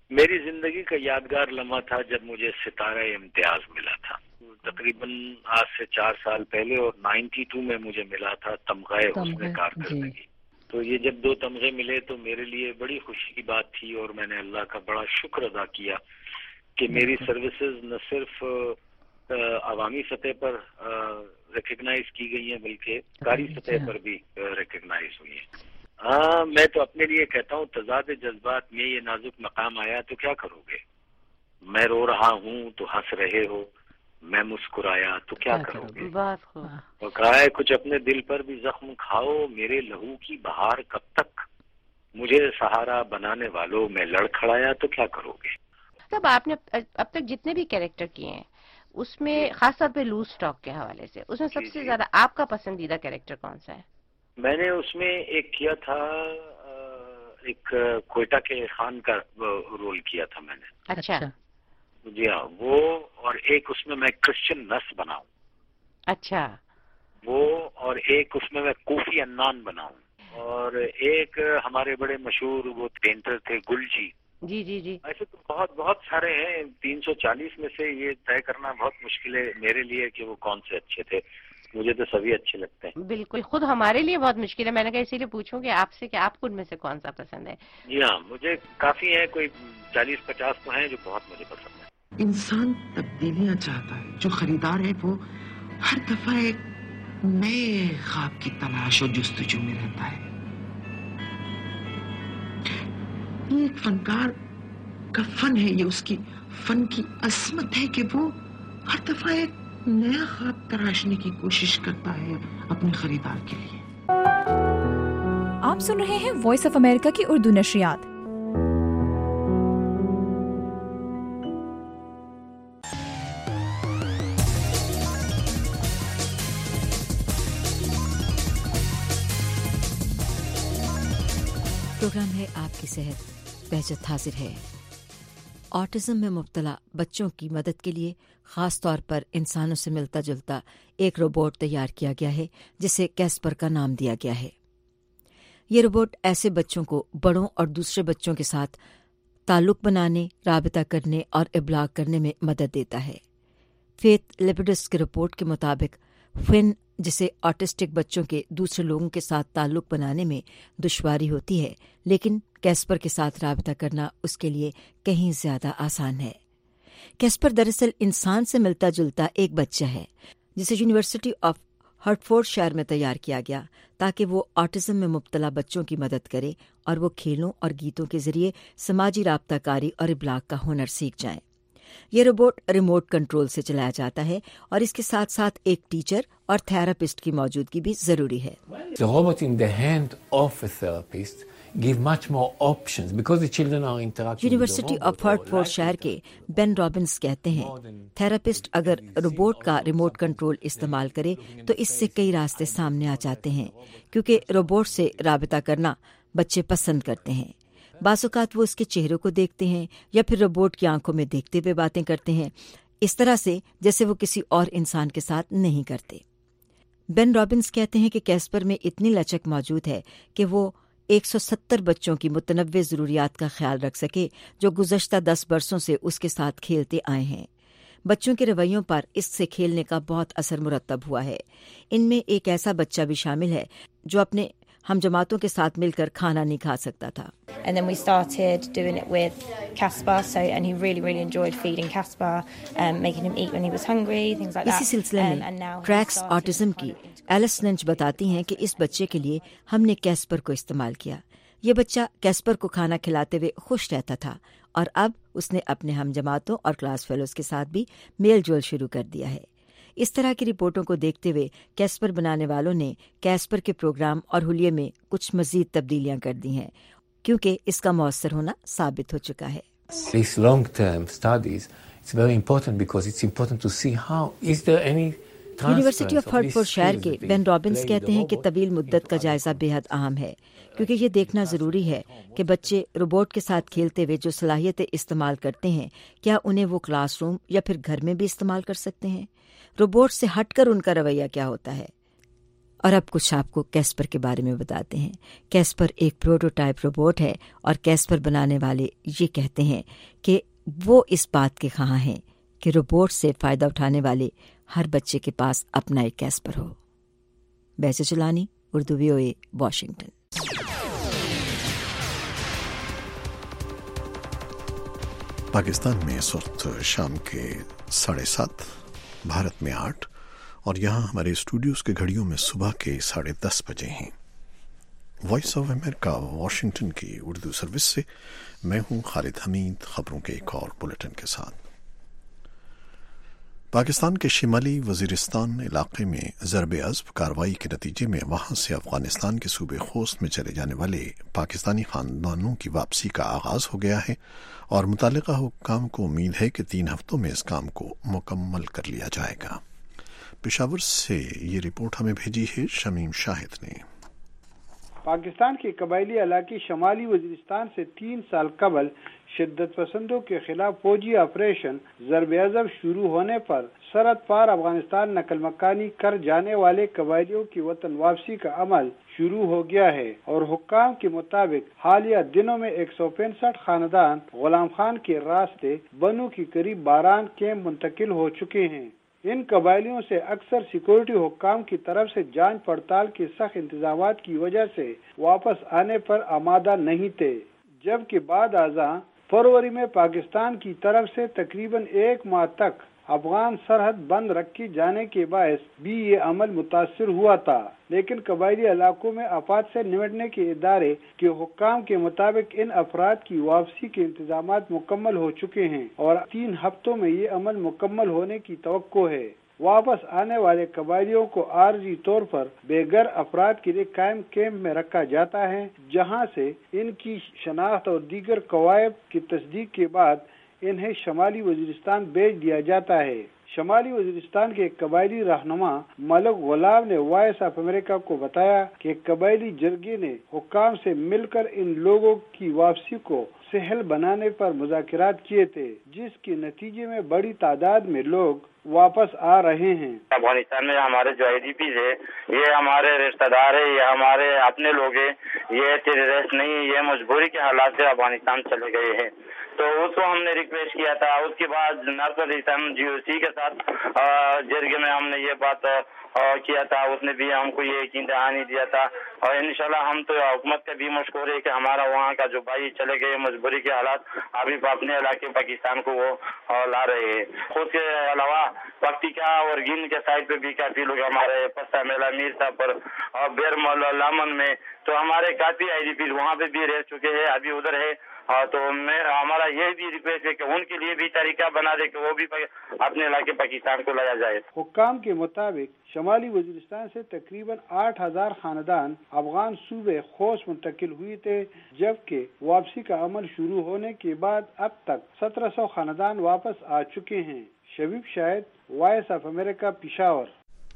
میری زندگی کا یادگار لمحہ تھا جب مجھے ستارہ امتیاز ملا تھا، تقریباً آج سے چار سال پہلے، اور نائنٹی ٹو میں مجھے ملا تھا تمغہ حسن کارکردگی۔ تو یہ جب دو تمغے ملے تو میرے لیے بڑی خوشی کی بات تھی، اور میں نے اللہ کا بڑا شکر ادا کیا کہ میری سروسز نہ صرف عوامی سطح پر ریکگنائز کی گئی ہیں بلکہ کاری سطح پر بھی ریکگنائز ہوئی ہیں۔ ہاں، میں تو اپنے لیے کہتا ہوں تضاد جذبات میں یہ نازک مقام آیا تو کیا کرو گے؟ میں رو رہا ہوں تو ہنس رہے ہو، میں مسکرایا تو کیا کرو گے؟ اور کہا ہے کچھ اپنے دل پر بھی زخم کھاؤ، میرے لہو کی بہار کب تک، مجھے سہارا بنانے والوں میں لڑ کھڑایا تو کیا کرو گے؟ تب آپ نے اب تک جتنے بھی کیریکٹر کیے ہیں اس میں خاص طور پہ لوز ٹاک کے حوالے سے اس میں سب سے زیادہ آپ کا پسندیدہ کیریکٹر کون سا ہے؟ میں نے اس میں ایک کیا تھا، ایک کوئٹہ کے خان کا رول کیا تھا میں نے۔ اچھا جی ہاں، وہ، اور ایک اس میں میں کرسچن نرس بناؤں۔ اچھا وہ، اور ایک اس میں میں کوفی عنان بناؤں، اور ایک ہمارے بڑے مشہور وہ پینٹر تھے گل جی۔ جی جی جی ایسے تو بہت بہت سارے ہیں، تین سو چالیس میں سے یہ طے کرنا بہت مشکل ہے میرے لیے کہ وہ کون سے اچھے تھے، مجھے تو سبھی اچھے لگتے ہیں۔ بالکل، خود ہمارے لیے بہت مشکل ہے، میں نے کہا اسی لیے پوچھوں کہ آپ سے کہ آپ کو ان میں سے کون سا پسند ہے؟ جی ہاں، مجھے کافی ہیں، کوئی چالیس پچاس تو ہیں جو بہت مجھے پسند ہے۔ انسان تبدیلیاں چاہتا ہے، جو خریدار ہے وہ ہر دفعہ ایک نئے خواب کی تلاش اور جستجو میں رہتا ہے۔ یہ ایک فنکار کا فن ہے، یہ اس کی فن کی عظمت ہے کہ وہ ہر دفعہ ایک نیا خواب تراشنے کی کوشش کرتا ہے اپنے خریدار کے لیے۔ آپ سن رہے ہیں وائس آف امریکہ کی اردو نشریات۔ پروگرام ہے آپ کی صحت، بہجت حاضر ہے۔ آٹزم میں مبتلا بچوں کی مدد کے لیے خاص طور پر انسانوں سے ملتا جلتا ایک روبوٹ تیار کیا گیا ہے جسے کیسپر کا نام دیا گیا ہے۔ یہ روبوٹ ایسے بچوں کو بڑوں اور دوسرے بچوں کے ساتھ تعلق بنانے، رابطہ کرنے اور ابلاغ کرنے میں مدد دیتا ہے۔ فیتھ لیپڈس کی رپورٹ کے مطابق فن جسے آٹسٹک بچوں کے دوسرے لوگوں کے ساتھ تعلق بنانے میں دشواری ہوتی ہے، لیکن کیسپر کے ساتھ رابطہ کرنا اس کے لیے کہیں زیادہ آسان ہے۔ کیسپر دراصل انسان سے ملتا جلتا ایک بچہ ہے جسے یونیورسٹی آف ہرٹفورڈ شائر میں تیار کیا گیا تاکہ وہ آٹزم میں مبتلا بچوں کی مدد کرے اور وہ کھیلوں اور گیتوں کے ذریعے سماجی رابطہ کاری اور ابلاغ کا ہنر سیکھ جائیں۔ یہ روبوٹ ریموٹ کنٹرول سے چلایا جاتا ہے اور اس کے ساتھ ساتھ ایک ٹیچر اور تھراپسٹ کی موجودگی بھی ضروری ہے۔ The robot in the hand of a therapist give much more options because the children are interacting. University of Hertfordshire کے بین رابنس کہتے ہیں تھراپسٹ اگر روبوٹ کا ریموٹ کنٹرول استعمال کرے تو اس سے کئی راستے سامنے آ جاتے ہیں، کیونکہ روبوٹ سے رابطہ کرنا بچے پسند کرتے ہیں۔ بعض اوقات وہ اس کے چہرے کو دیکھتے ہیں یا پھر روبوٹ کی آنکھوں میں دیکھتے ہوئے باتیں کرتے ہیں، اس طرح سے جیسے وہ کسی اور انسان کے ساتھ نہیں کرتے۔ بین رابنس کہتے ہیں کہ کیسپر میں اتنی لچک موجود ہے کہ وہ ایک سو ستر بچوں کی متنوع ضروریات کا خیال رکھ سکے جو گزشتہ دس برسوں سے اس کے ساتھ کھیلتے آئے ہیں۔ بچوں کے رویوں پر اس سے کھیلنے کا بہت اثر مرتب ہوا ہے۔ ان میں ایک ایسا بچہ بھی شامل ہے جو اپنے ہم جماعتوں کے ساتھ مل کر کھانا نہیں کھا سکتا تھا۔ And then we started doing it with Caspar, so and he really really enjoyed feeding Caspar, um, making him eat when he was hungry, things like that. اسی سلسلے میں ٹریکس آٹزم کی ایلس لنچ بتاتی ہیں کہ اس بچے کے لیے ہم نے کیسپر کو استعمال کیا۔ یہ بچہ کیسپر کو کھانا کھلاتے ہوئے خوش رہتا تھا اور اب اس نے اپنے ہم جماعتوں اور کلاس فیلوز کے ساتھ بھی میل جول شروع کر دیا ہے۔ اس طرح کی رپورٹوں کو دیکھتے ہوئے کیسپر بنانے والوں نے کیسپر کے پروگرام اور حلیے میں کچھ مزید تبدیلیاں کر دی ہیں کیونکہ اس کا مؤثر ہونا ثابت ہو چکا ہے۔ These long-term studies, it's very important because it's important to see how is there any university of Hertfordshire کے بین رابنس کہتے ہیں کہ طویل مدت کا جائزہ بے حد اہم ہے کیونکہ یہ دیکھنا ضروری ہے کہ بچے روبوٹ کے ساتھ کھیلتے ہوئے جو صلاحیتیں استعمال کرتے ہیں کیا انہیں وہ کلاس روم یا پھر گھر میں بھی استعمال کر سکتے ہیں، روبوٹ سے ہٹ کر ان کا رویہ کیا ہوتا ہے۔ اور اب کچھ آپ کو کیسپر کے بارے میں بتاتے ہیں۔ کیسپر ایک پروٹوٹائپ روبوٹ ہے اور کیسپر بنانے والے یہ کہتے ہیں کہ وہ اس بات کے خواہاں ہیں کہ روبوٹ سے فائدہ اٹھانے والے ہر بچے کے پاس اپنا ایک کیسپر ہو۔ بیسے چلانی، Urdu V O A, Washington. Pakistan میں اس وقت شام کے ساڑھے سات، بھارت میں آٹھ، اور یہاں ہمارے اسٹوڈیوز کے گھڑیوں میں صبح کے ساڑھے دس بجے ہیں۔ وائس آف امریکہ واشنگٹن کی اردو سروس سے میں ہوں خالد حمید، خبروں کے ایک اور بلیٹن کے ساتھ۔ پاکستان کے شمالی وزیرستان علاقے میں ضرب عضب کارروائی کے نتیجے میں وہاں سے افغانستان کے صوبے خوست میں چلے جانے والے پاکستانی خاندانوں کی واپسی کا آغاز ہو گیا ہے اور متعلقہ حکام کو امید ہے کہ تین ہفتوں میں اس کام کو مکمل کر لیا جائے گا۔ پشاور سے یہ رپورٹ ہمیں بھیجی ہے شمیم شاہد نے۔ پاکستان کے قبائلی علاقے شمالی وزیرستان سے تین سال قبل شدت پسندوں کے خلاف فوجی آپریشن ضرب عضب شروع ہونے پر سرحد پار افغانستان نقل مکانی کر جانے والے قبائلیوں کی وطن واپسی کا عمل شروع ہو گیا ہے اور حکام کے مطابق حالیہ دنوں میں ایک سو پینسٹھ خاندان غلام خان کے راستے بنو کی قریب باران کیمپ منتقل ہو چکے ہیں۔ ان قبائلیوں سے اکثر سیکورٹی حکام کی طرف سے جانچ پڑتال کے سخت انتظامات کی وجہ سے واپس آنے پر آمادہ نہیں تھے، جبکہ بعد ازاں فروری میں پاکستان کی طرف سے تقریباً ایک ماہ تک افغان سرحد بند رکھے جانے کے باعث بھی یہ عمل متاثر ہوا تھا، لیکن قبائلی علاقوں میں آفات سے نمٹنے کے ادارے کے حکام کے مطابق ان افراد کی واپسی کے انتظامات مکمل ہو چکے ہیں اور تین ہفتوں میں یہ عمل مکمل ہونے کی توقع ہے۔ واپس آنے والے قبائلیوں کو عارضی طور پر بے گھر افراد کے لیے قائم کیمپ میں رکھا جاتا ہے، جہاں سے ان کی شناخت اور دیگر قواعد کی تصدیق کے بعد انہیں شمالی وزیرستان بھیج دیا جاتا ہے۔ شمالی وزیرستان کے قبائلی رہنما ملک غلام نے وائس آف امریکہ کو بتایا کہ قبائلی جرگے نے حکام سے مل کر ان لوگوں کی واپسی کو سہل بنانے پر مذاکرات کیے تھے، جس کے نتیجے میں بڑی تعداد میں لوگ واپس آ رہے ہیں۔ افغانستان میں ہمارے جو آئی ڈی پیز ہے یہ ہمارے رشتہ دار ہے، یہ ہمارے اپنے لوگ ہیں، یہ ٹیررسٹ نہیں، یہ مجبوری کے حالات سے افغانستان چلے گئے ہیں۔ تو اس کو ہم نے ریکویسٹ کیا تھا، اس کے بعد نارتھ ایسٹرن جی او سی کے ساتھ جرگے میں ہم نے یہ بات کیا تھا، اس نے بھی ہم کو یہ یقین دہانی دیا تھا اور انشاءاللہ ہم تو حکومت کا بھی مشکور ہے کہ ہمارا وہاں کا جو بھائی چلے گئے مجبوری کے حالات ابھی اپنے علاقے پاکستان کو وہ لا رہے ہیں۔ خود کے علاوہ پکتیکا اور گن کے سائڈ پہ بھی کافی لوگ ہمارے پستا میلا میر صاحب پر اور بیر لامن میں تو ہمارے کافی آئی ڈی پی وہاں پہ بھی رہ چکے ہیں، ابھی ادھر ہے۔ تو میں ہمارا یہ بھی ریکویسٹ ہے کہ ان کے لیے بھی طریقہ بنا دے کہ وہ بھی اپنے علاقے پاکستان کو لایا جائے۔ حکام کے مطابق شمالی وزیرستان سے تقریباً آٹھ ہزار خاندان افغان صوبے خوست منتقل ہوئے تھے، جبکہ واپسی کا عمل شروع ہونے کے بعد اب تک سترہ سو خاندان واپس آ چکے ہیں۔ Shabeeb Shahid, voice of America, Peshawar.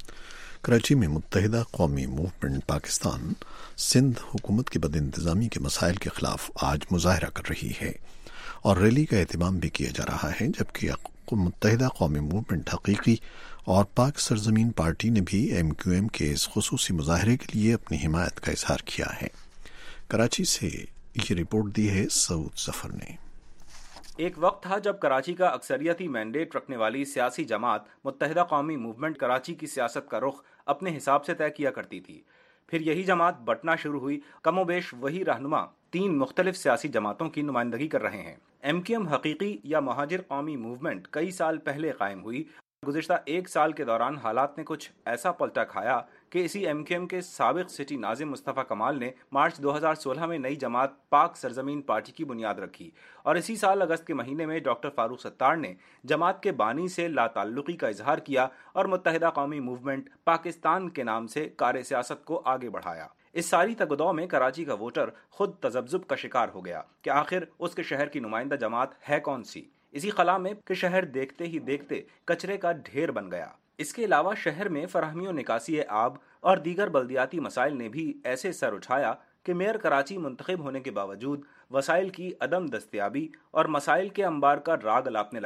Karachi میں متحدہ قومی موومنٹ پاکستان سندھ حکومت کی بد انتظامی کے مسائل کے خلاف آج مظاہرہ کر رہی ہے اور ریلی کا اہتمام بھی کیا جا رہا ہے، جبکہ متحدہ قومی موومنٹ حقیقی اور پاک سرزمین پارٹی نے بھی ایم کیو ایم کے اس خصوصی مظاہرے کے لیے اپنی حمایت کا اظہار کیا ہے۔ کراچی سے یہ رپورٹ دی ہے سعود ظفر نے۔ ایک وقت تھا جب کراچی کا اکثریتی مینڈیٹ رکھنے والی سیاسی جماعت متحدہ قومی موومنٹ کراچی کی سیاست کا رخ اپنے حساب سے طے کیا کرتی تھی، پھر یہی جماعت بٹنا شروع ہوئی۔ کم و بیش وہی رہنما تین مختلف سیاسی جماعتوں کی نمائندگی کر رہے ہیں۔ ایم کیو ایم حقیقی یا مہاجر قومی موومنٹ کئی سال پہلے قائم ہوئی۔ گزشتہ ایک سال کے دوران حالات نے کچھ ایسا پلٹا کھایا کہ اسی ایم کیو ایم کے سابق سٹی ناظم مصطفیٰ کمال نے مارچ دو ہزار سولہ میں نئی جماعت پاک سرزمین پارٹی کی بنیاد رکھی اور اسی سال اگست کے مہینے میں ڈاکٹر فاروق ستار نے جماعت کے بانی سے لا تعلقی کا اظہار کیا اور متحدہ قومی موومنٹ پاکستان کے نام سے کار سیاست کو آگے بڑھایا۔ اس ساری تگدو میں کراچی کا ووٹر خود تذبذب کا شکار ہو گیا کہ آخر اس کے شہر کی نمائندہ جماعت ہے کون سی۔ اسی خلا میں کہ شہر دیکھتے ہی دیکھتے کچرے کا ڈھیر بن گیا۔ اس کے علاوہ شہر میں فراہمی و نکاسی آب اور دیگر بلدیاتی مسائل نے بھی ایسے سر اٹھایا کہ میئر کراچی منتخب ہونے کے باوجود وسائل کی عدم دستیابی اور مسائل کے انبار کا راگ الاپنے لگے۔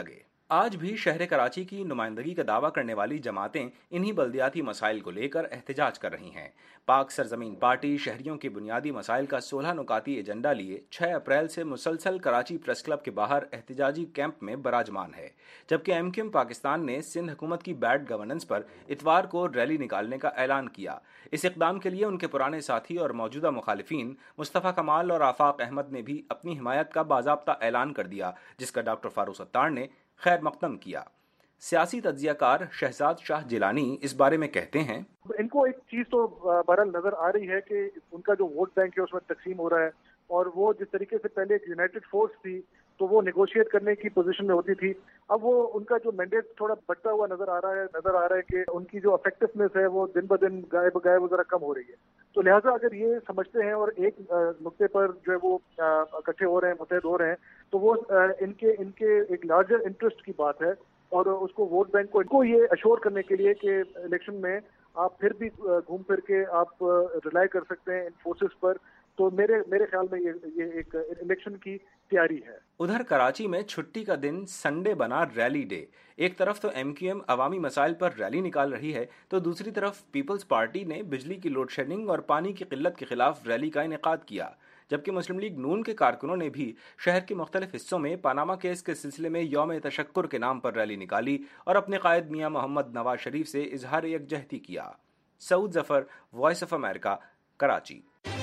آج بھی شہر کراچی کی نمائندگی کا دعویٰ کرنے والی جماعتیں انہی بلدیاتی مسائل کو لے کر احتجاج کر رہی ہیں۔ پاک سرزمین پارٹی شہریوں کے بنیادی مسائل کا سولہ نکاتی ایجنڈا لیے چھ اپریل سے مسلسل کراچی پریس کلب کے باہر احتجاجی کیمپ میں براجمان ہے، جبکہ ایم کیو ایم پاکستان نے سندھ حکومت کی بیڈ گورننس پر اتوار کو ریلی نکالنے کا اعلان کیا۔ اس اقدام کے لیے ان کے پرانے ساتھی اور موجودہ مخالفین مصطفیٰ کمال اور آفاق احمد نے بھی اپنی حمایت کا باضابطہ اعلان کر دیا، جس کا ڈاکٹر فاروق ستار نے خیر مقدم کیا۔ سیاسی تجزیہ کار شہزاد شاہ جیلانی اس بارے میں کہتے ہیں، ان کو ایک چیز تو بہرحال نظر آ رہی ہے کہ ان کا جو ووٹ بینک ہے اس میں تقسیم ہو رہا ہے، اور وہ جس طریقے سے پہلے ایک یونائٹڈ فورس تھی تو وہ نیگوشیٹ کرنے کی پوزیشن میں ہوتی تھی، اب وہ ان کا جو مینڈیٹ تھوڑا بڑھتا ہوا نظر آ رہا ہے نظر آ رہا ہے کہ ان کی جو افیکٹونیس ہے وہ دن بدن گائے بگائے وہ ذرا کم ہو رہی ہے۔ تو لہٰذا اگر یہ سمجھتے ہیں اور ایک نقطے پر جو ہے وہ اکٹھے ہو رہے ہیں، متحد ہو رہے ہیں، تو وہ ان کے ان کے ایک لارجر انٹرسٹ کی بات ہے، اور اس کو ووٹ بینک کو ان کو یہ اشور کرنے کے لیے کہ الیکشن میں آپ پھر بھی گھوم پھر کے آپ ریلائی کر سکتے ہیں ان فورسز پر، تو میرے میرے خیال میں یہ یہ ایک الیکشن کی تیاری ہے۔ ادھر کراچی میں چھٹی کا دن سنڈے بنا ریلی ڈے۔ ایک طرف تو ایم کیو ایم عوامی مسائل پر ریلی نکال رہی ہے، تو دوسری طرف پیپلز پارٹی نے بجلی کی لوڈ شیڈنگ اور پانی کی قلت کے خلاف ریلی کا انعقاد کیا، جبکہ مسلم لیگ نون کے کارکنوں نے بھی شہر کے مختلف حصوں میں پاناما کیس کے سلسلے میں یوم تشکر کے نام پر ریلی نکالی اور اپنے قائد میاں محمد نواز شریف سے اظہار یکجہتی کیا۔ Saud Zafar, voice of America, Karachi.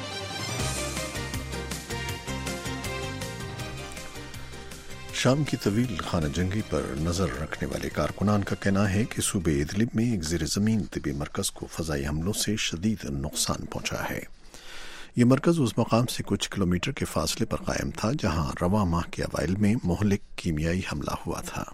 شام کی طویل خانہ جنگی پر نظر رکھنے والے کارکنان کا کہنا ہے کہ صوبے ادلب میں ایک زیر زمین طبی مرکز کو فضائی حملوں سے شدید نقصان پہنچا ہے۔ یہ مرکز اس مقام سے کچھ کلومیٹر کے فاصلے پر قائم تھا جہاں رواں ماہ کے اوائل میں مہلک کیمیائی حملہ ہوا تھا۔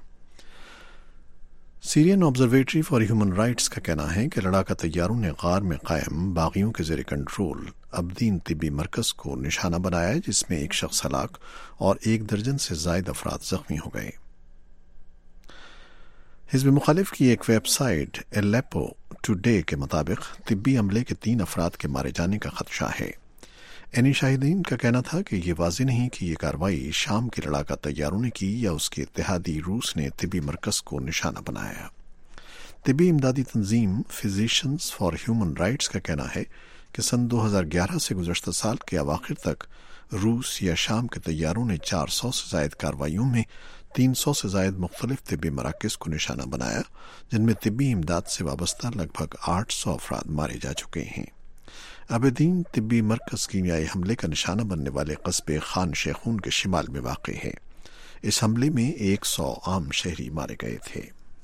Syrian observatory for human rights کا کہنا ہے کہ لڑاکا طیاروں نے غار میں قائم باغیوں کے زیر کنٹرول ابدین طبی مرکز کو نشانہ بنایا، جس میں ایک شخص ہلاک اور ایک درجن سے زائد افراد زخمی ہو گئے۔ حزب مخالف کی ایک ویب سائٹ ایلیپو ٹوڈے کے مطابق طبی عملے کے تین افراد کے مارے جانے کا خدشہ ہے۔ اینی شاہدین کا کہنا تھا کہ یہ واضح نہیں کہ یہ کارروائی شام کے لڑاکا طیاروں نے کی یا اس کے اتحادی روس نے طبی مرکز کو نشانہ بنایا۔ طبی امدادی تنظیم فزیشنز فار ہیومن رائٹس کا کہنا ہے کہ سن دو ہزار گیارہ سے گزشتہ سال کے اواخر تک روس یا شام کے طیاروں نے چار سو سے زائد کارروائیوں میں تین سو سے زائد مختلف طبی مراکز کو نشانہ بنایا، جن میں طبی امداد سے وابستہ لگ بھگ آٹھ سو افراد مارے جا چکے ہیں۔ ابدین طبی مرکز کیمیائی حملے کا نشانہ بننے والے قصبے خان شیخون کے شمال میں واقع ہے۔ اس حملے میں ایک سو عام شہری مارے گئے تھے۔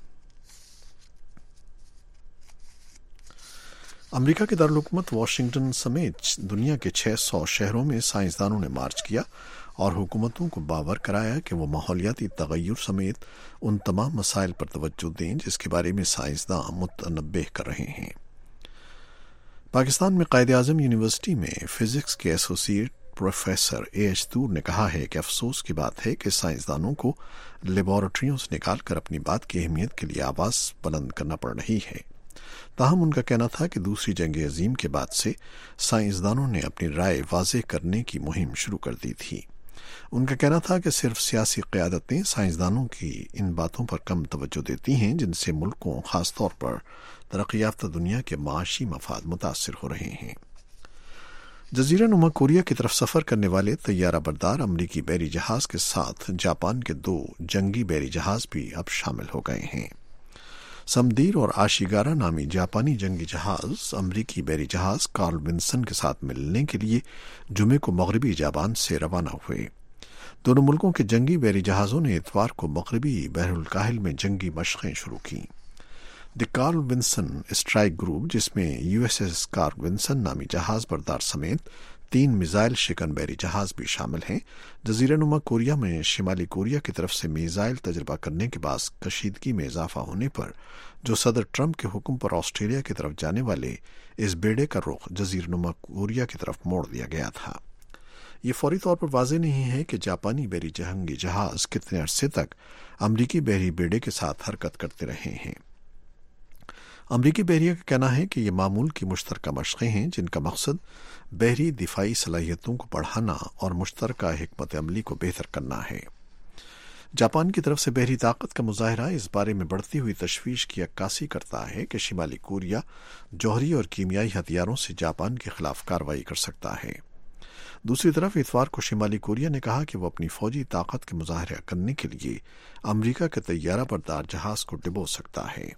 امریکہ کے دارالحکومت واشنگٹن سمیت دنیا کے چھ سو شہروں میں سائنسدانوں نے مارچ کیا اور حکومتوں کو باور کرایا کہ وہ ماحولیاتی تغیر سمیت ان تمام مسائل پر توجہ دیں جس کے بارے میں سائنسداں متنبہ کر رہے ہیں۔ پاکستان میں قائد اعظم یونیورسٹی میں فزکس کے associate professor A H Toor نے کہا ہے کہ افسوس کی بات ہے کہ سائنسدانوں کو لیبارٹریوں سے نکال کر اپنی بات کی اہمیت کے لیے آواز بلند کرنا پڑ رہی ہے۔ تاہم ان کا کہنا تھا کہ دوسری جنگ عظیم کے بعد سے سائنسدانوں نے اپنی رائے واضح کرنے کی مہم شروع کر دی تھی۔ ان کا کہنا تھا کہ صرف سیاسی قیادتیں سائنسدانوں کی ان باتوں پر کم توجہ دیتی ہیں جن سے ملکوں، خاص طور پر ترقی یافتہ دنیا کے معاشی مفاد متاثر ہو رہے ہیں۔ جزیرہ نما کوریا کی طرف سفر کرنے والے طیارہ بردار امریکی بحری جہاز کے ساتھ جاپان کے دو جنگی بحری جہاز بھی اب شامل ہو گئے ہیں۔ سمدیر اور آشیگارا نامی جاپانی جنگی جہاز امریکی بحری جہاز کارل ونسن کے ساتھ ملنے کے لیے جمعے کو مغربی جاپان سے روانہ ہوئے۔ دونوں ملکوں کے جنگی بحری جہازوں نے اتوار کو مغربی بحر الکاہل میں جنگی مشقیں شروع کیں۔ The Carl Vinson strike group, جس میں U S S Carl Vinson نامی جہاز بردار سمیت تین میزائل شکن بحری جہاز بھی شامل ہیں، جزیرہ نما کوریا میں شمالی کوریا کی طرف سے میزائل تجربہ کرنے کے بعد کشیدگی میں اضافہ ہونے پر جو صدر ٹرمپ کے حکم پر آسٹریلیا کی طرف جانے والے اس بیڑے کا رخ جزیرہ نما کوریا کی طرف موڑ دیا گیا تھا۔ یہ فوری طور پر واضح نہیں ہے کہ جاپانی بحری جنگی جہاز کتنے عرصے تک امریکی بحری بیڑے کے ساتھ حرکت کرتے رہے ہیں۔ امریکی بحریہ کا کہنا ہے کہ یہ معمول کی مشترکہ مشقیں ہیں جن کا مقصد بحری دفاعی صلاحیتوں کو بڑھانا اور مشترکہ حکمت عملی کو بہتر کرنا ہے۔ जापान की तरफ से बहरी ताकत का मुजाहरा इस बारे में बढ़ती हुई तशवीश की अक्कासी करता है कि शिमाली कोरिया जौहरी और कीमियाई हथियारों से जापान के खिलाफ कार्रवाई कर सकता है। दूसरी तरफ इतवार को शिमाली कोरिया ने कहा कि वो अपनी फौजी ताकत के मुजाहरा करने के लिए अमेरिका के तैयारा बरदार जहाज को डिबो सकता है।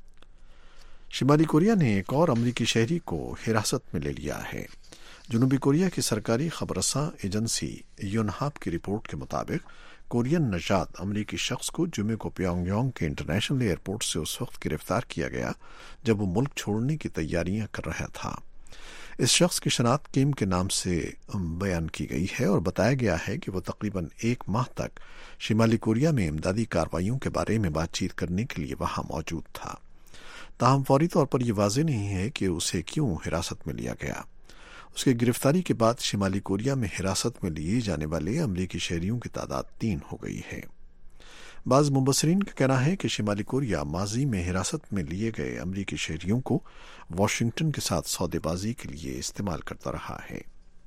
शिमाली कोरिया ने एक और अमेरिकी शहरी को हिरासत में ले लिया है। जनूबी कोरिया की सरकारी खबरसां एजेंसी योनहाप की रिपोर्ट के मुताबिक कोरियन नजाद अमेरिकी शख्स को जुमे को प्योंगयांग के इंटरनेशनल एयरपोर्ट से उस वक्त गिरफ्तार किया गया जब वो मुल्क छोड़ने की तैयारियां कर रहा था। इस शख्स की शनाख्त किम के नाम से बयान की गई है और बताया गया है कि वो तकरीबन एक माह तक शिमाली कोरिया में इमदादी कार्रवाइयों के बारे में बातचीत करने के लिए वहां मौजूद था। ताहम फौरी तौर पर यह वाज़ेह नहीं है कि उसे क्यों हिरासत में लिया गया। उसकी गिरफ्तारी के बाद शिमाली कोरिया में हिरासत में लिए जाने वाले अमरीकी शहरियों की तादाद तीन हो गई है। बाज़ मुबस्सरीन का कहना है कि शिमाली कोरिया माजी में हिरासत में लिए गए अमरीकी शहरियों को वाशिंगटन के साथ सौदेबाजी के लिए इस्तेमाल करता रहा है।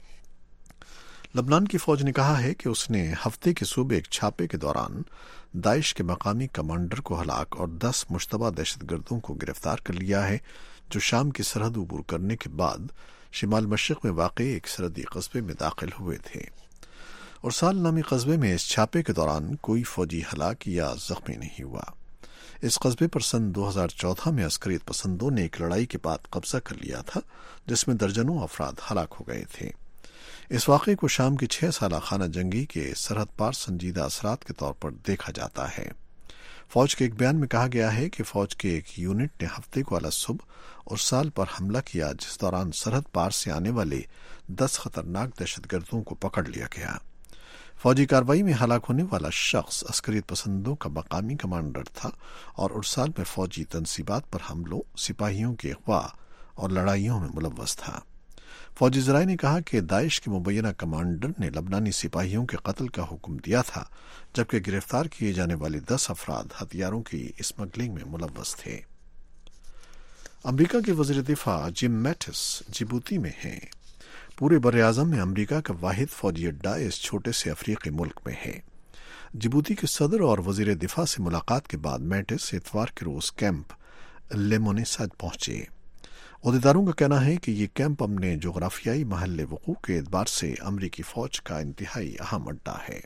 लबनान की फौज ने कहा है कि उसने हफ्ते के सुबह एक छापे के दौरान दाइश के मकामी कमांडर को हलाक और दस मुश्तबा दहशतगर्दों को गिरफ्तार कर लिया है, जो शाम की सरहद अबूर करने के बाद शिमाल मशरिक में वाक़ एक सरहदी कस्बे में दाखिल हुए थे। और साल नामी कस्बे में इस छापे के दौरान कोई फौजी हलाक या जख्मी नहीं हुआ। इस कस्बे पर सन दो हज़ार चौदह में अस्करियत पसंदों ने एक लड़ाई के बाद कब्जा कर लिया था, जिसमें दर्जनों अफराद हलाक हो गए थे। इस वाक़े को शाम की छह साल खाना जंगी के सरहद पार संजीदा असरात के तौर पर देखा जाता है। फौज के एक बयान में कहा गया है कि फौज के एक यूनिट ने हफ्ते को अला सुबह और साल पर हमला किया, जिस दौरान सरहद पार से आने वाले दस खतरनाक दहशतगर्दों को पकड़ लिया गया। फौजी कार्रवाई में हलाक होने वाला शख्स अस्करियत पसंदों का मकामी कमांडर था और उड़साल में फौजी तनसीबात पर हमलों, सिपाहियों के अगवा और लड़ाइयों में मुलव्वस था। फौजी ज़राए ने कहा कि दाइश के मुबैना कमांडर ने लबनानी सिपाहियों के कत्ल का हुक्म दिया था, जबकि गिरफ्तार किए जाने वाले दस अफराद हथियारों की स्मगलिंग में मुलव्वस थे। अमरीका के वज़ीर दिफा जिम मैटिस जिबूती में हैं। पूरे बर्र-ए-आज़म में अमरीका का वाहिद फौजी अड्डा इस छोटे से अफ्रीकी मुल्क में है। जिबूती के सदर और वज़ीर दिफा से मुलाकात के बाद मैटिस इतवार के रोज कैंप लेमोनेसाद पहुंचे। ओहदेदारों का कहना है कि ये कैंप अपने जोग्राफियाई महल वक़ू के एतबार से अमरीकी फौज का इंतहाई अहम अड्डा है।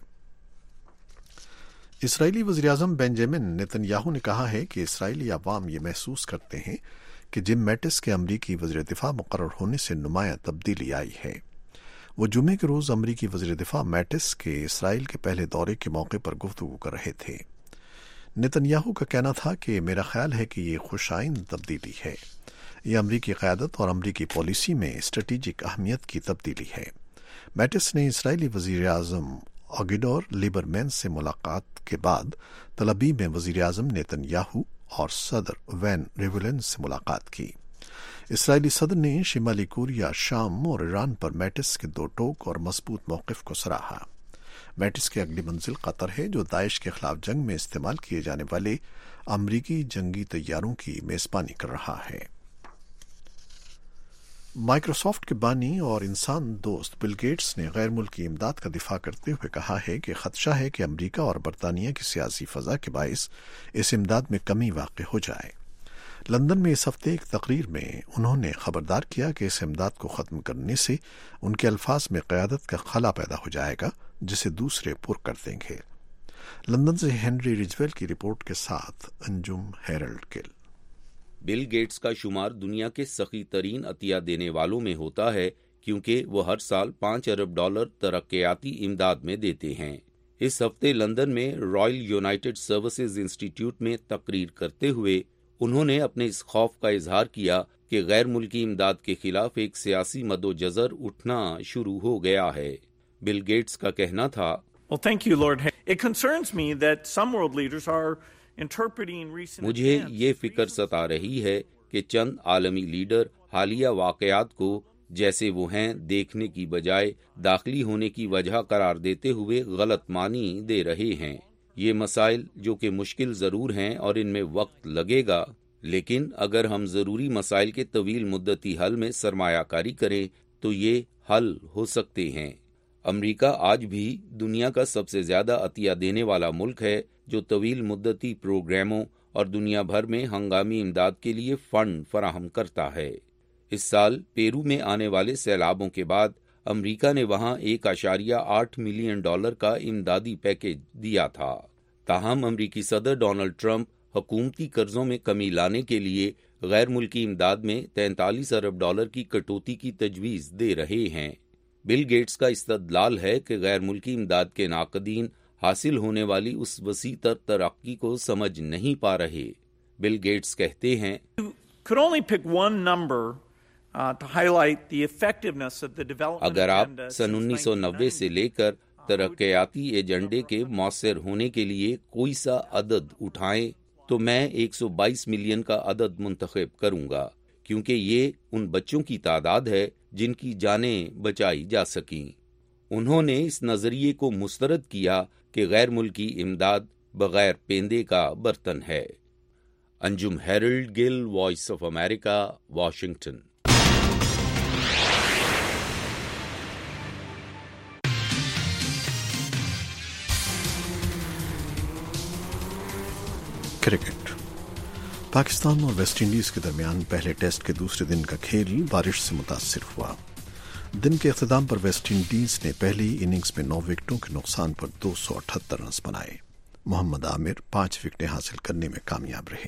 इसराइली वज़ीर-ए-आज़म बेंजामिन नेतन्याहू ने कहा है कि इसराइली अवाम ये महसूस करते हैं कि जिम मैटिस के अमरीकी वज़ीर दिफा मुकर्रर होने से नुमायां तब्दीली आई है। वो जुमे के रोज अमरीकी वज़ीर दिफा मैटिस के इसराइल के पहले दौरे के मौके पर गुफ्तगू कर रहे थे। नेतन्याहू का कहना था कि मेरा ख्याल है कि ये खुशाइन तब्दीली है। ये अमरीकी क़यादत और अमरीकी पॉलिसी में स्ट्रेटेजिक अहमियत की तब्दीली है। मैटिस ने इसराइली वज़ीर आज़म अगिडोर लिबरमैन से मुलाकात के बाद तलबी में वज़ीर आज़म नेतन्याहू और सदर वैन रिवलिन से मुलाकात की। इसराइली सदर ने शिमाली कोरिया, शाम और ईरान पर मैटिस के दो टोक और मजबूत मौक़िफ को सराहा। मैटिस की अगली मंजिल कतर है, जो दाइश के खिलाफ जंग में इस्तेमाल किए जाने वाले अमरीकी जंगी तैयारों की मेजबानी कर रहा है। माइक्रोसॉफ्ट के बानी और इंसान दोस्त बिल गेट्स ने गैर मुल्की इमदाद का दिफा करते हुए कहा है कि खदशा है कि अमरीका और बरतानिया की सियासी फजा के बायस इस इमदाद में कमी वाक़ हो जाए। लंदन में इस हफ्ते एक तकरीर में उन्होंने खबरदार किया कि इस इमदाद को ख़त्म करने से उनके अल्फाज में क़यादत का खला पैदा हो जाएगा, जिसे दूसरे पुर कर देंगे। लंदन से हेनरी रिजवेल की रिपोर्ट के साथ Anjum Harold Gill. Bill Gates का शुमार दुनिया के सखी तरीन अतिया देने वालों में होता है, क्योंकि वो हर साल पाँच अरब डॉलर तरक्याती इमदाद में देते हैं। इस हफ्ते लंदन में रॉयल यूनाइटेड सर्विसेज इंस्टीट्यूट में तकरीर करते हुए उन्होंने अपने इस खौफ का इजहार किया कि गैर मुल्की इमदाद के खिलाफ एक सियासी मदोजज़र उठना शुरू हो गया है। बिल गेट्स का कहना था, well, thank you, Lord. It concerns me that some world leaders are interpreting recent मुझे ये फिक्र सता रही है कि चंद आलमी लीडर हालिया वाक़यात को जैसे वो हैं देखने की बजाय दाखिली होने की वजह करार देते हुए गलत मानी दे रहे हैं। ये मसाइल जो कि मुश्किल ज़रूर हैं और इनमें वक्त लगेगा, लेकिन अगर हम ज़रूरी मसाइल के तवील मुद्दती हल में सरमायाकारी करें तो ये हल हो सकते हैं। امریکہ آج بھی دنیا کا سب سے زیادہ عطیہ دینے والا ملک ہے، جو طویل مدتی پروگراموں اور دنیا بھر میں ہنگامی امداد کے لیے فنڈ فراہم کرتا ہے۔ اس سال پیرو میں آنے والے سیلابوں کے بعد امریکہ نے وہاں ایک اشاریہ آٹھ ملین ڈالر کا امدادی پیکیج دیا تھا۔ تاہم امریکی صدر ڈونلڈ ٹرمپ حکومتی قرضوں میں کمی لانے کے لیے غیر ملکی امداد میں تینتالیس ارب ڈالر کی کٹوتی کی تجویز دے رہے ہیں۔ بل گیٹس کا استدلال ہے کہ غیر ملکی امداد کے ناقدین حاصل ہونے والی اس وسیع تر ترقی کو سمجھ نہیں پا رہے۔ بل گیٹس کہتے ہیں اگر آپ سن انیس سو نوے سے لے کر ترقیاتی ایجنڈے کے مؤثر ہونے کے لیے کوئی سا عدد اٹھائیں تو میں ایک سو بائیس ملین کا عدد منتخب کروں گا، کیونکہ یہ ان بچوں کی تعداد ہے جن کی جانیں بچائی جا سکیں۔ انہوں نے اس نظریے کو مسترد کیا کہ غیر ملکی امداد بغیر پیندے کا برتن ہے۔ Anjum Harold Gill, voice of America, Washington. Cricket. Pakistan اور ویسٹ انڈیز کے درمیان پہلے ٹیسٹ کے دوسرے دن کا کھیل بارش سے متاثر ہوا۔ دن کے اختتام پر ویسٹ انڈیز نے پہلی اننگز میں نو وکٹوں کے نقصان پر دو سو اٹھہتر رنز بنائے۔ محمد عامر پانچ وکٹیں حاصل کرنے میں کامیاب رہے۔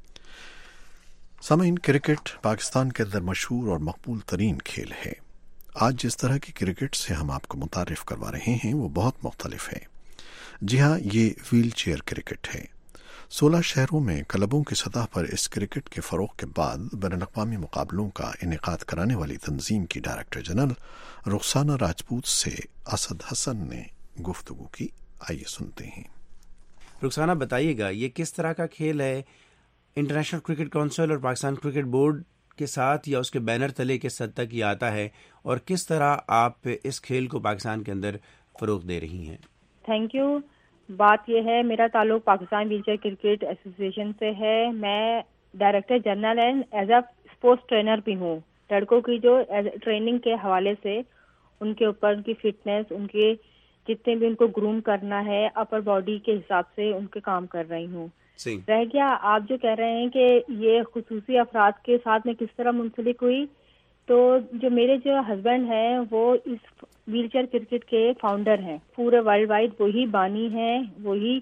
سامعین، کرکٹ پاکستان کے اندر مشہور اور مقبول ترین کھیل ہے۔ آج جس طرح کی کرکٹ سے ہم آپ کو متعارف کروا رہے ہیں وہ بہت مختلف ہے۔ جی ہاں، یہ ویل چیئر کرکٹ ہے۔ سولہ شہروں میں کلبوں کی سطح پر اس کرکٹ کے فروغ کے بعد بین الاقوامی مقابلوں کا انعقاد کرانے والی تنظیم کی ڈائریکٹر جنرل رخسانہ راجپوت سے اسد حسن نے گفتگو کی۔ آئیے سنتے ہیں۔ رخسانہ، بتائیے گا یہ کس طرح کا کھیل ہے؟ انٹرنیشنل کرکٹ کونسل اور پاکستان کرکٹ بورڈ کے ساتھ یا اس کے بینر تلے کس حد تک یہ آتا ہے، اور کس طرح آپ اس کھیل کو پاکستان کے اندر فروغ دے رہی ہیں؟ Thank you. بات یہ ہے، میرا تعلق پاکستان ویل چیئر کرکٹ ایسوسی ایشن سے ہے۔ میں director general and as a sports trainer بھی ہوں۔ لڑکوں کی جو ٹریننگ کے حوالے سے ان کے اوپر ان کی فٹنس، ان کے جتنے بھی ان کو گروم کرنا ہے اپر باڈی کے حساب سے ان کے کام کر رہی ہوں۔ رہ گیا آپ جو کہہ رہے ہیں کہ یہ خصوصی افراد کے ساتھ میں کس طرح منسلک ہوئی، تو جو میرے جو ہسبینڈ ہیں وہ اس ویل چیئر کرکٹ کے فاؤنڈر ہیں، پورے ورلڈ وائڈ وہی بانی ہیں، وہی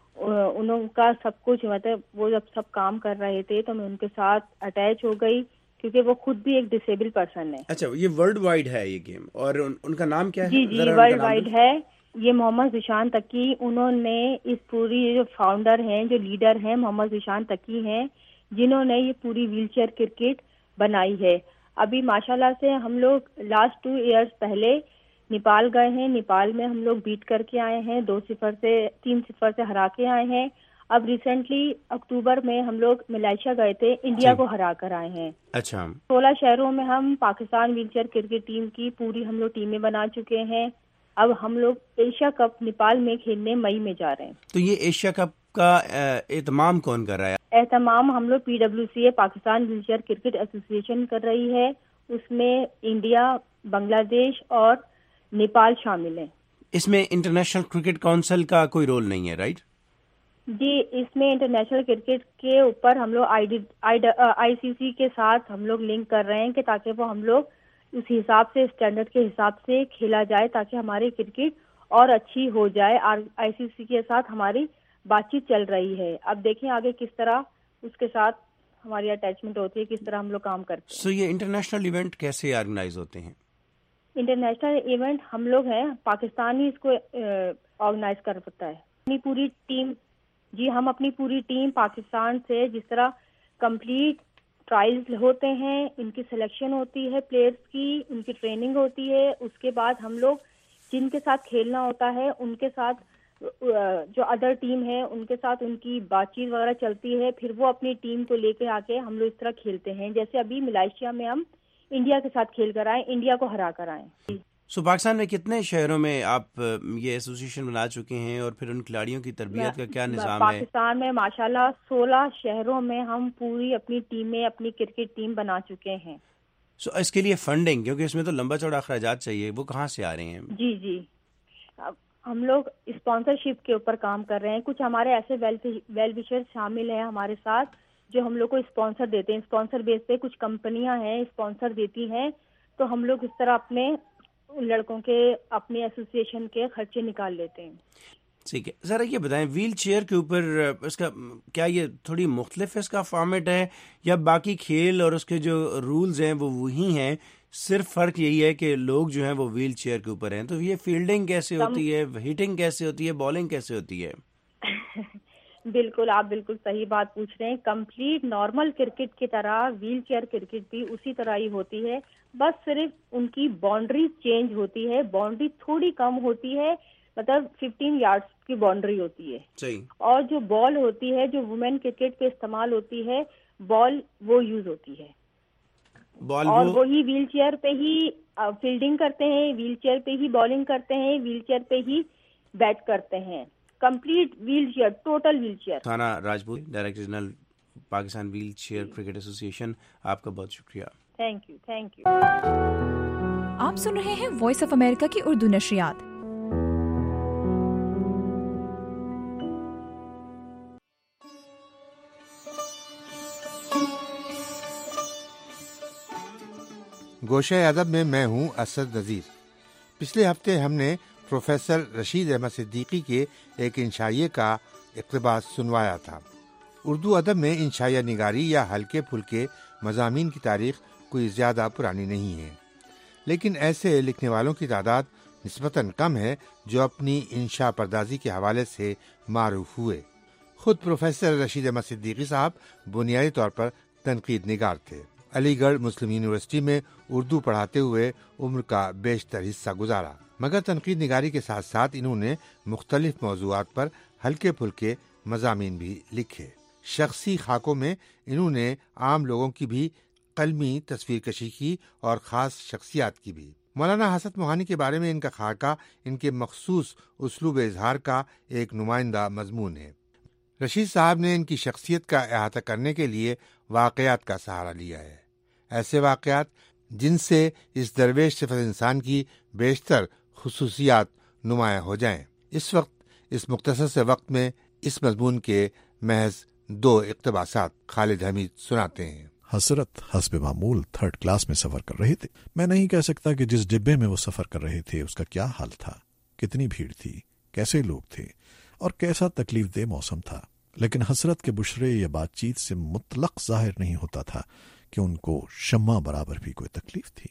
انہوں کا سب کچھ، مطلب وہ جب سب کام کر رہے تھے تو میں ان کے ساتھ اٹیچ ہو گئی، کیونکہ وہ خود بھی ایک ڈسیبل پرسن ہے۔ اچھا، یہ ورلڈ وائڈ ہے یہ گیم، اور ان کا نام کیا ہے؟ جی جی ورلڈ وائڈ ہے۔ یہ محمد ذیشان تقی، انہوں نے اس پوری جو فاؤنڈر ہیں، جو لیڈر ہیں محمد ذیشان تقی ہیں، جنہوں نے یہ پوری ویل چیئر کرکٹ بنائی ہے۔ ابھی ماشاءاللہ سے ہم لوگ لاسٹ ٹو ایئرز پہلے نیپال گئے ہیں، نیپال میں ہم لوگ بیٹ کر کے آئے ہیں، دو صفر سے تین صفر سے ہرا کے آئے ہیں۔ اب ریسنٹلی اکتوبر میں ہم لوگ ملائیشیا گئے تھے، انڈیا کو ہرا کر آئے ہیں۔ اچھا، سولہ شہروں میں ہم Pakistan wheelchair cricket team کی پوری ہم لوگ ٹیمیں بنا چکے ہیں۔ اب ہم لوگ ایشیا کپ نیپال میں کھیلنے مئی میں جا رہے ہیں۔ تو یہ ایشیا کپ کا اہتمام کون کر رہا ہے؟ اہتمام ہم لوگ P W C A Pakistan wheelchair cricket association کر رہی ہے، اس میں انڈیا، بنگلہ دیش اور نیپال شامل ہیں۔ اس میں انٹرنیشنل کرکٹ کونسل کا کوئی رول نہیں ہے، رائٹ؟ جی، اس میں انٹرنیشنل کرکٹ کے اوپر ہم لوگ آئی سی سی کے ساتھ ہم لوگ لنک کر رہے ہیں کہ تاکہ وہ ہم لوگ اس حساب سے اسٹینڈرڈ کے حساب سے کھیلا جائے، تاکہ ہماری کرکٹ اور اچھی ہو جائے۔ آئی سی سی کے ساتھ ہماری بات چیت چل رہی ہے، اب دیکھیں آگے کس طرح اس کے ساتھ ہماری اٹیچمنٹ ہوتی ہے، کس طرح ہم لوگ کام کرتے ہیں۔ سو یہ انٹرنیشنل ایونٹ کیسے آرگنائز ہوتے ہیں؟ انٹرنیشنل ایونٹ ہم لوگ ہیں، پاکستان ہی اس کو آرگنائز کر سکتا ہے۔ اپنی پوری ٹیم، جی ہم اپنی پوری ٹیم پاکستان سے، جس طرح کمپلیٹ ٹرائلز ہوتے ہیں، ان کی سلیکشن ہوتی ہے پلیئرز کی، ان کی ٹریننگ ہوتی ہے، اس کے بعد ہم لوگ جن کے ساتھ کھیلنا ہوتا ہے ان کے ساتھ جو ادر ٹیم ہے ان کے ساتھ ان کی بات چیت وغیرہ چلتی ہے، پھر وہ اپنی ٹیم کو لے کے آ کے ہم لوگ اس طرح کھیلتے ہیں۔ جیسے ابھی ملائیشیا میں ہم انڈیا کے ساتھ کھیل کر آئے، انڈیا کو ہرا کر آئے۔ سو پاکستان میں کتنے شہروں میں آپ یہ ایسوسیشن بنا چکے ہیں، اور پھر ان کھلاڑیوں کی تربیت کا کیا نظام ہے؟ پاکستان میں ماشاءاللہ سولہ شہروں میں ہم پوری اپنی ٹیمیں، اپنی کرکٹ ٹیم بنا چکے ہیں۔ سو so, اس کے لیے فنڈنگ، کیونکہ اس میں تو لمبا چوڑا اخراجات چاہیے، وہ کہاں سے آ رہے ہیں؟ جی جی ہم لوگ اسپانسرشپ کے اوپر کام کر رہے ہیں. کچھ ہمارے ایسے ویل وشر شامل ہیں ہمارے ساتھ جو ہم لوگ کو اسپانسر دیتے ہیں. اسپانسر بیس پہ کچھ کمپنیاں ہیں اسپانسر دیتی ہیں، تو ہم لوگ اس طرح اپنے لڑکوں کے اپنی ایسوسیشن کے خرچے نکال لیتے ہیں. ٹھیک ہے. ذرا یہ بتائیں ویل چیئر کے اوپر اس کا کیا یہ تھوڑی مختلف اس کا فارمیٹ ہے یا باقی کھیل اور اس کے جو رولز ہیں وہ وہی ہیں، صرف فرق یہی ہے کہ لوگ جو ہیں وہ ویل چیئر کے اوپر ہیں؟ تو یہ فیلڈنگ کیسے ہوتی ہے، ہیٹنگ کیسے ہوتی ہے، بالنگ کیسے ہوتی ہے؟ بالکل آپ بالکل صحیح بات پوچھ رہے ہیں. کمپلیٹ نارمل کرکٹ کی طرح ویل چیئر کرکٹ بھی اسی طرح ہی ہوتی ہے، بس صرف ان کی باؤنڈری چینج ہوتی ہے. باؤنڈری تھوڑی کم ہوتی ہے، مطلب ففٹین یارڈز کی باؤنڈری ہوتی ہے. صحیح. اور جو بال ہوتی ہے جو وومن کرکٹ پہ استعمال ہوتی ہے بال وہ یوز ہوتی ہے، اور وہی ویل چیئر پہ ہی فیلڈنگ کرتے ہیں، ویل چیئر پہ ہی بالنگ کرتے ہیں، ویل چیئر پہ ہی بیٹ کرتے ہیں. Complete wheelchair, total wheelchair. Sana Rajput, director general Pakistan wheelchair cricket association, آپ کا بہت شکریہ. Thank you thank you. آپ سن رہے ہیں وائس آف امریکہ کی اردو نشریات. گوشہ ادب میں میں ہوں اسد نذیر. پچھلے ہفتے ہم نے پروفیسر رشید احمد صدیقی کے ایک انشائیے کا اقتباس سنوایا تھا. اردو ادب میں انشائیہ نگاری یا ہلکے پھلکے مضامین کی تاریخ کوئی زیادہ پرانی نہیں ہے، لیکن ایسے لکھنے والوں کی تعداد نسبتاً کم ہے جو اپنی انشاء پردازی کے حوالے سے معروف ہوئے. خود پروفیسر رشید احمد صدیقی صاحب بنیادی طور پر تنقید نگار تھے. علی گڑھ مسلم یونیورسٹی میں اردو پڑھاتے ہوئے عمر کا بیشتر حصہ گزارا، مگر تنقید نگاری کے ساتھ ساتھ انہوں نے مختلف موضوعات پر ہلکے پھلکے مضامین بھی لکھے. شخصی خاکوں میں انہوں نے عام لوگوں کی بھی قلمی تصویر کشی کی اور خاص شخصیات کی بھی. مولانا حسن موہانی کے بارے میں ان کا خاکہ ان کے مخصوص اسلوب اظہار کا ایک نمائندہ مضمون ہے. رشید صاحب نے ان کی شخصیت کا احاطہ کرنے کے لیے واقعات کا سہارا لیا ہے، ایسے واقعات جن سے اس درویش صفت انسان کی بیشتر خصوصیات نمایاں ہو جائیں. اس وقت اس مختصر سے وقت میں اس مضمون کے محض دو اقتباسات خالد حمید سناتے ہیں. حضرت حسب معمول تھرڈ کلاس میں سفر کر رہے تھے. میں نہیں کہہ سکتا کہ جس ڈبے میں وہ سفر کر رہے تھے اس کا کیا حال تھا، کتنی بھیڑ تھی، کیسے لوگ تھے اور کیسا تکلیف دہ موسم تھا، لیکن حضرت کے بشرے یا بات چیت سے مطلق ظاہر نہیں ہوتا تھا کہ ان کو شمع برابر بھی کوئی تکلیف تھی.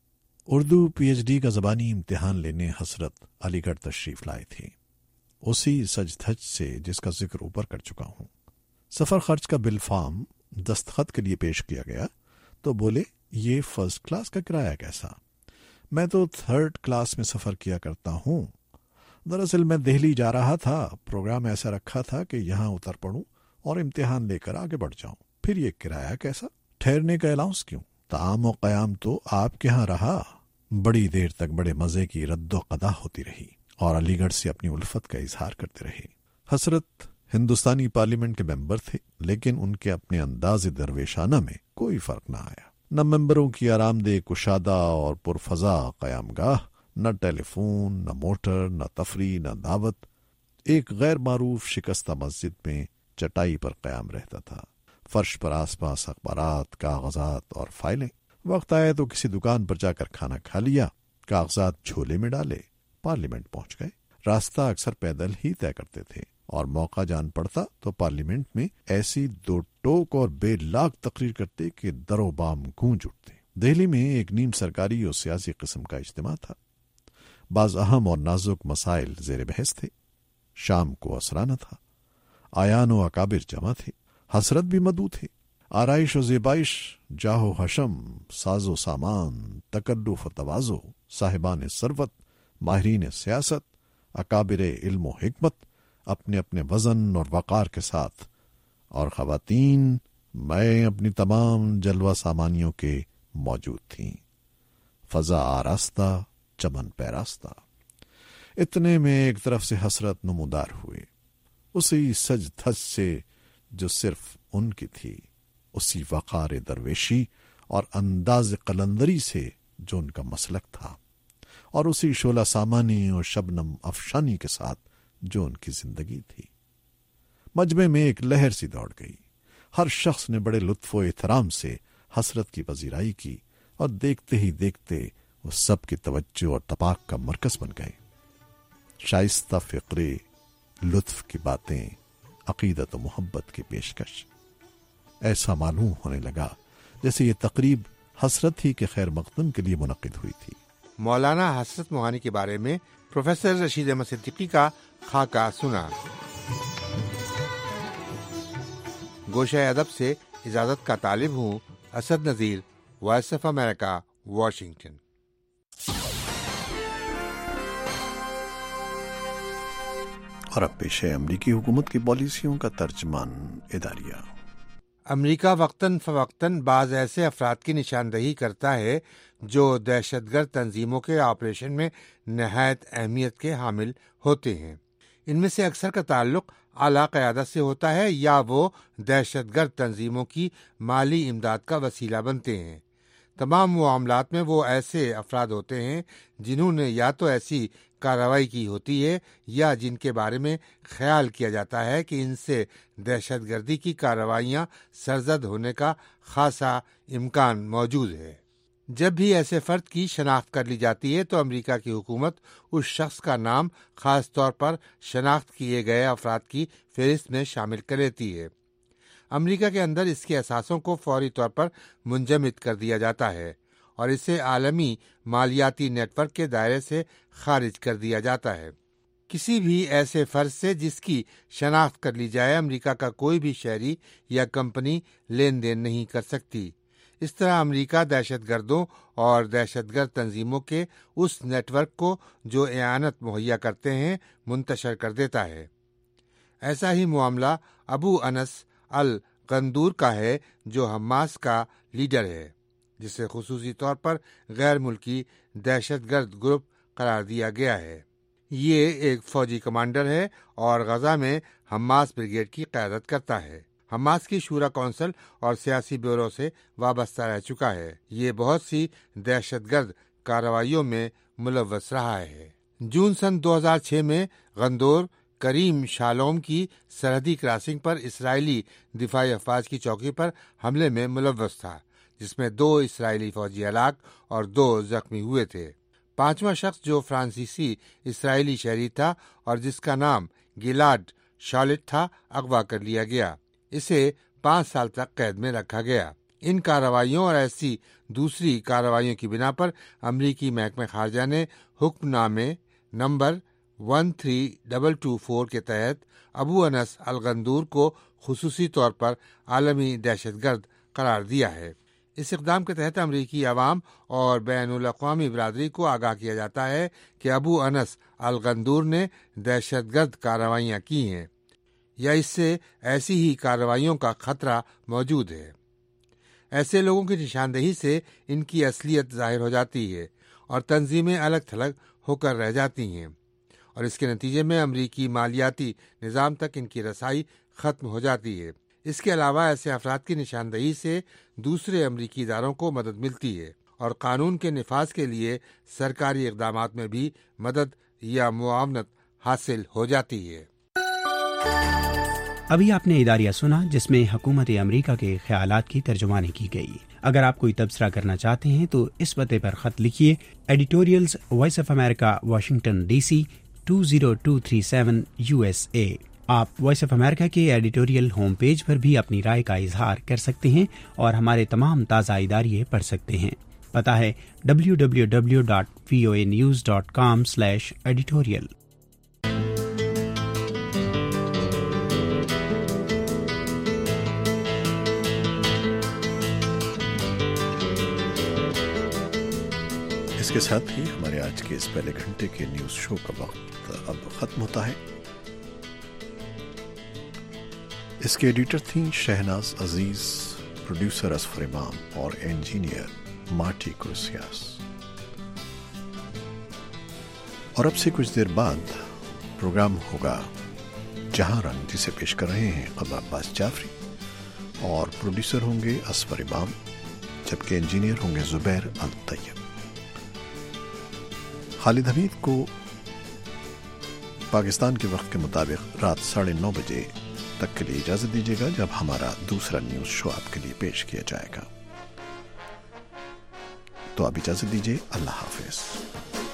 اردو پی ایچ ڈی کا زبانی امتحان لینے حضرت علی گڑھ تشریف لائے تھے، اسی سج دھج سے جس کا ذکر اوپر کر چکا ہوں. سفر خرچ کا بل فارم دستخط کے لیے پیش کیا گیا تو بولے یہ فرسٹ کلاس کا کرایہ کیسا؟ میں تو تھرڈ کلاس میں سفر کیا کرتا ہوں. دراصل میں دہلی جا رہا تھا، پروگرام ایسا رکھا تھا کہ یہاں اتر پڑوں اور امتحان لے کر آگے بڑھ جاؤں، پھر یہ کرایہ کیسا؟ ٹھہرنے کا الاؤنس کیوں؟ طعام و قیام تو آپ کے ہاں رہا. بڑی دیر تک بڑے مزے کی رد و قدا ہوتی رہی اور علی گڑھ سے اپنی الفت کا اظہار کرتے رہے. حضرت ہندوستانی پارلیمنٹ کے ممبر تھے، لیکن ان کے اپنے انداز درویشانہ میں کوئی فرق نہ آیا. نہ ممبروں کی آرام دہ کشادہ اور پرفضا قیام گاہ، نہ ٹیلی فون، نہ موٹر، نہ تفریح، نہ دعوت. ایک غیر معروف شکستہ مسجد میں چٹائی پر قیام رہتا تھا، فرش پر آس پاس اخبارات، کاغذات اور فائلیں. وقت آئے تو کسی دکان پر جا کر کھانا کھا لیا، کاغذات جھولے میں ڈالے، پارلیمنٹ پہنچ گئے. راستہ اکثر پیدل ہی طے کرتے تھے اور موقع جان پڑتا تو پارلیمنٹ میں ایسی دو ٹوک اور بے لاگ تقریر کرتے کہ در و بام گونج اٹھتے. دہلی میں ایک نیم سرکاری اور سیاسی قسم کا اجتماع تھا. بعض اہم اور نازک مسائل زیر بحث تھے. شام کو اسرانہ تھا، آیان و اکابر جمع تھے، حسرت بھی مدعو تھے. آرائش و زیبائش، جاہ و حشم، ساز و سامان، تکلف و تواضع، صاحبان ثروت، ماہرین سیاست، اکابر علم و حکمت اپنے اپنے وزن اور وقار کے ساتھ، اور خواتین میں اپنی تمام جلوہ سامانیوں کے موجود تھیں. فضا آراستہ، چمن پیراستہ. اتنے میں ایک طرف سے حسرت نمودار ہوئے، اسی سج دھج سے جو صرف ان کی تھی، اسی وقار درویشی اور انداز قلندری سے جو ان کا مسلک تھا، اور اسی شعلہ سامانی اور شبنم افشانی کے ساتھ جو ان کی زندگی تھی۔ مجمع میں ایک لہر سی دوڑ گئی، ہر شخص نے بڑے لطف و احترام سے حسرت کی پذیرائی کی، اور دیکھتے ہی دیکھتے وہ سب کی توجہ اور تپاک کا مرکز بن گئے۔ شائستہ فقرے، لطف کی باتیں، عقیدت و محبت کی پیشکش، ایسا معلوم ہونے لگا جیسے یہ تقریب حسرت ہی کے خیر مقدم کے لیے منعقد ہوئی تھی۔ مولانا حسرت موہانی کے بارے میں پروفیسر رشید احمد صدیقی کا خاکہ سنا۔ گوشہ ادب سے اجازت کا طالب ہوں Asad Nazir, voice of America, Washington. اور اب پیش ہے امریکی حکومت کی پالیسیوں کا ترجمان اداریہ۔ امریکہ وقتاً فوقتاً بعض ایسے افراد کی نشاندہی کرتا ہے جو دہشت گرد تنظیموں کے آپریشن میں نہایت اہمیت کے حامل ہوتے ہیں۔ ان میں سے اکثر کا تعلق اعلیٰ قیادت سے ہوتا ہے یا وہ دہشت گرد تنظیموں کی مالی امداد کا وسیلہ بنتے ہیں۔ تمام معاملات میں وہ ایسے افراد ہوتے ہیں جنہوں نے یا تو ایسی کارروائی کی ہوتی ہے یا جن کے بارے میں خیال کیا جاتا ہے کہ ان سے دہشت گردی کی کارروائیاں سرزد ہونے کا خاصا امکان موجود ہے۔ جب بھی ایسے فرد کی شناخت کر لی جاتی ہے تو امریکہ کی حکومت اس شخص کا نام خاص طور پر شناخت کیے گئے افراد کی فہرست میں شامل کر لیتی ہے۔ امریکہ کے اندر اس کے اثاثوں کو فوری طور پر منجمد کر دیا جاتا ہے اور اسے عالمی مالیاتی نیٹ ورک کے دائرے سے خارج کر دیا جاتا ہے۔ کسی بھی ایسے فرد سے جس کی شناخت کر لی جائے امریکہ کا کوئی بھی شہری یا کمپنی لین دین نہیں کر سکتی۔ اس طرح امریکہ دہشت گردوں اور دہشت گرد تنظیموں کے اس نیٹ ورک کو جو اعانت مہیا کرتے ہیں منتشر کر دیتا ہے۔ ایسا ہی معاملہ ابو انس الغندور کا ہے جو حماس کا لیڈر ہے، جسے خصوصی طور پر غیر ملکی دہشت گرد گروپ قرار دیا گیا ہے۔ یہ ایک فوجی کمانڈر ہے اور غزہ میں حماس بریگیڈ کی قیادت کرتا ہے۔ حماس کی شورا کونسل اور سیاسی بیورو سے وابستہ رہ چکا ہے۔ یہ بہت سی دہشت گرد کارروائیوں میں ملوث رہا ہے۔ جون سن دو ہزار چھ میں غندور کریم شالوم کی سرحدی کراسنگ پر اسرائیلی دفاعی افواج کی چوکی پر حملے میں ملوث تھا، جس میں دو اسرائیلی فوجی ہلاک اور دو زخمی ہوئے تھے۔ پانچواں شخص جو فرانسیسی اسرائیلی شہری تھا اور جس کا نام گیلاد شالٹ تھا، اغوا کر لیا گیا۔ اسے پانچ سال تک قید میں رکھا گیا۔ ان کارروائیوں اور ایسی دوسری کارروائیوں کی بنا پر امریکی محکمہ خارجہ نے حکم نامے number one three double two four کے تحت ابو انس الغندور کو خصوصی طور پر عالمی دہشت گرد قرار دیا ہے۔ اس اقدام کے تحت امریکی عوام اور بین الاقوامی برادری کو آگاہ کیا جاتا ہے کہ ابو انس الغندور نے دہشت گرد کارروائیاں کی ہیں یا اس سے ایسی ہی کارروائیوں کا خطرہ موجود ہے۔ ایسے لوگوں کی نشاندہی سے ان کی اصلیت ظاہر ہو جاتی ہے اور تنظیمیں الگ تھلگ ہو کر رہ جاتی ہیں، اور اس کے نتیجے میں امریکی مالیاتی نظام تک ان کی رسائی ختم ہو جاتی ہے۔ اس کے علاوہ ایسے افراد کی نشاندہی سے دوسرے امریکی اداروں کو مدد ملتی ہے اور قانون کے نفاذ کے لیے سرکاری اقدامات میں بھی مدد یا معاونت حاصل ہو جاتی ہے۔ ابھی آپ نے اداریہ سنا جس میں حکومت امریکہ کے خیالات کی ترجمانی کی گئی۔ اگر آپ کوئی تبصرہ کرنا چاہتے ہیں تو اس پتے پر خط لکھیے، editorials voice of America, Washington D C two zero two three seven U S A. آپ وائس آف امریکہ کے ایڈیٹوریل ہوم پیج پر بھی اپنی رائے کا اظہار کر سکتے ہیں اور ہمارے تمام تازہ اداریے پڑھ سکتے ہیں۔ پتہ ہے W W W dot V O A news dot com slash editorial. اس کے ساتھ ہی ہمارے آج کے اس پہلے گھنٹے کے نیوز شو کا وقت اب ختم ہوتا ہے۔ اس کے ایڈیٹر تھیں شہناز عزیز، پروڈیوسر اصفر امام اور انجینئر مارٹی کروسیاس۔ اور اب سے کچھ دیر بعد پروگرام ہوگا جہاں رنگ، جسے پیش کر رہے ہیں قمر عباس جعفری، اور پروڈیوسر ہوں گے اصفر امام۔ جبکہ انجینئر ہوں گے زبیر الطیب۔ خالد حمید کو پاکستان کے وقت کے مطابق رات ساڑھے نو بجے تک کے لیے اجازت دیجیے گا، جب ہمارا دوسرا نیوز شو آپ کے لیے پیش کیا جائے گا۔ تو اب اجازت دیجیے، اللہ حافظ۔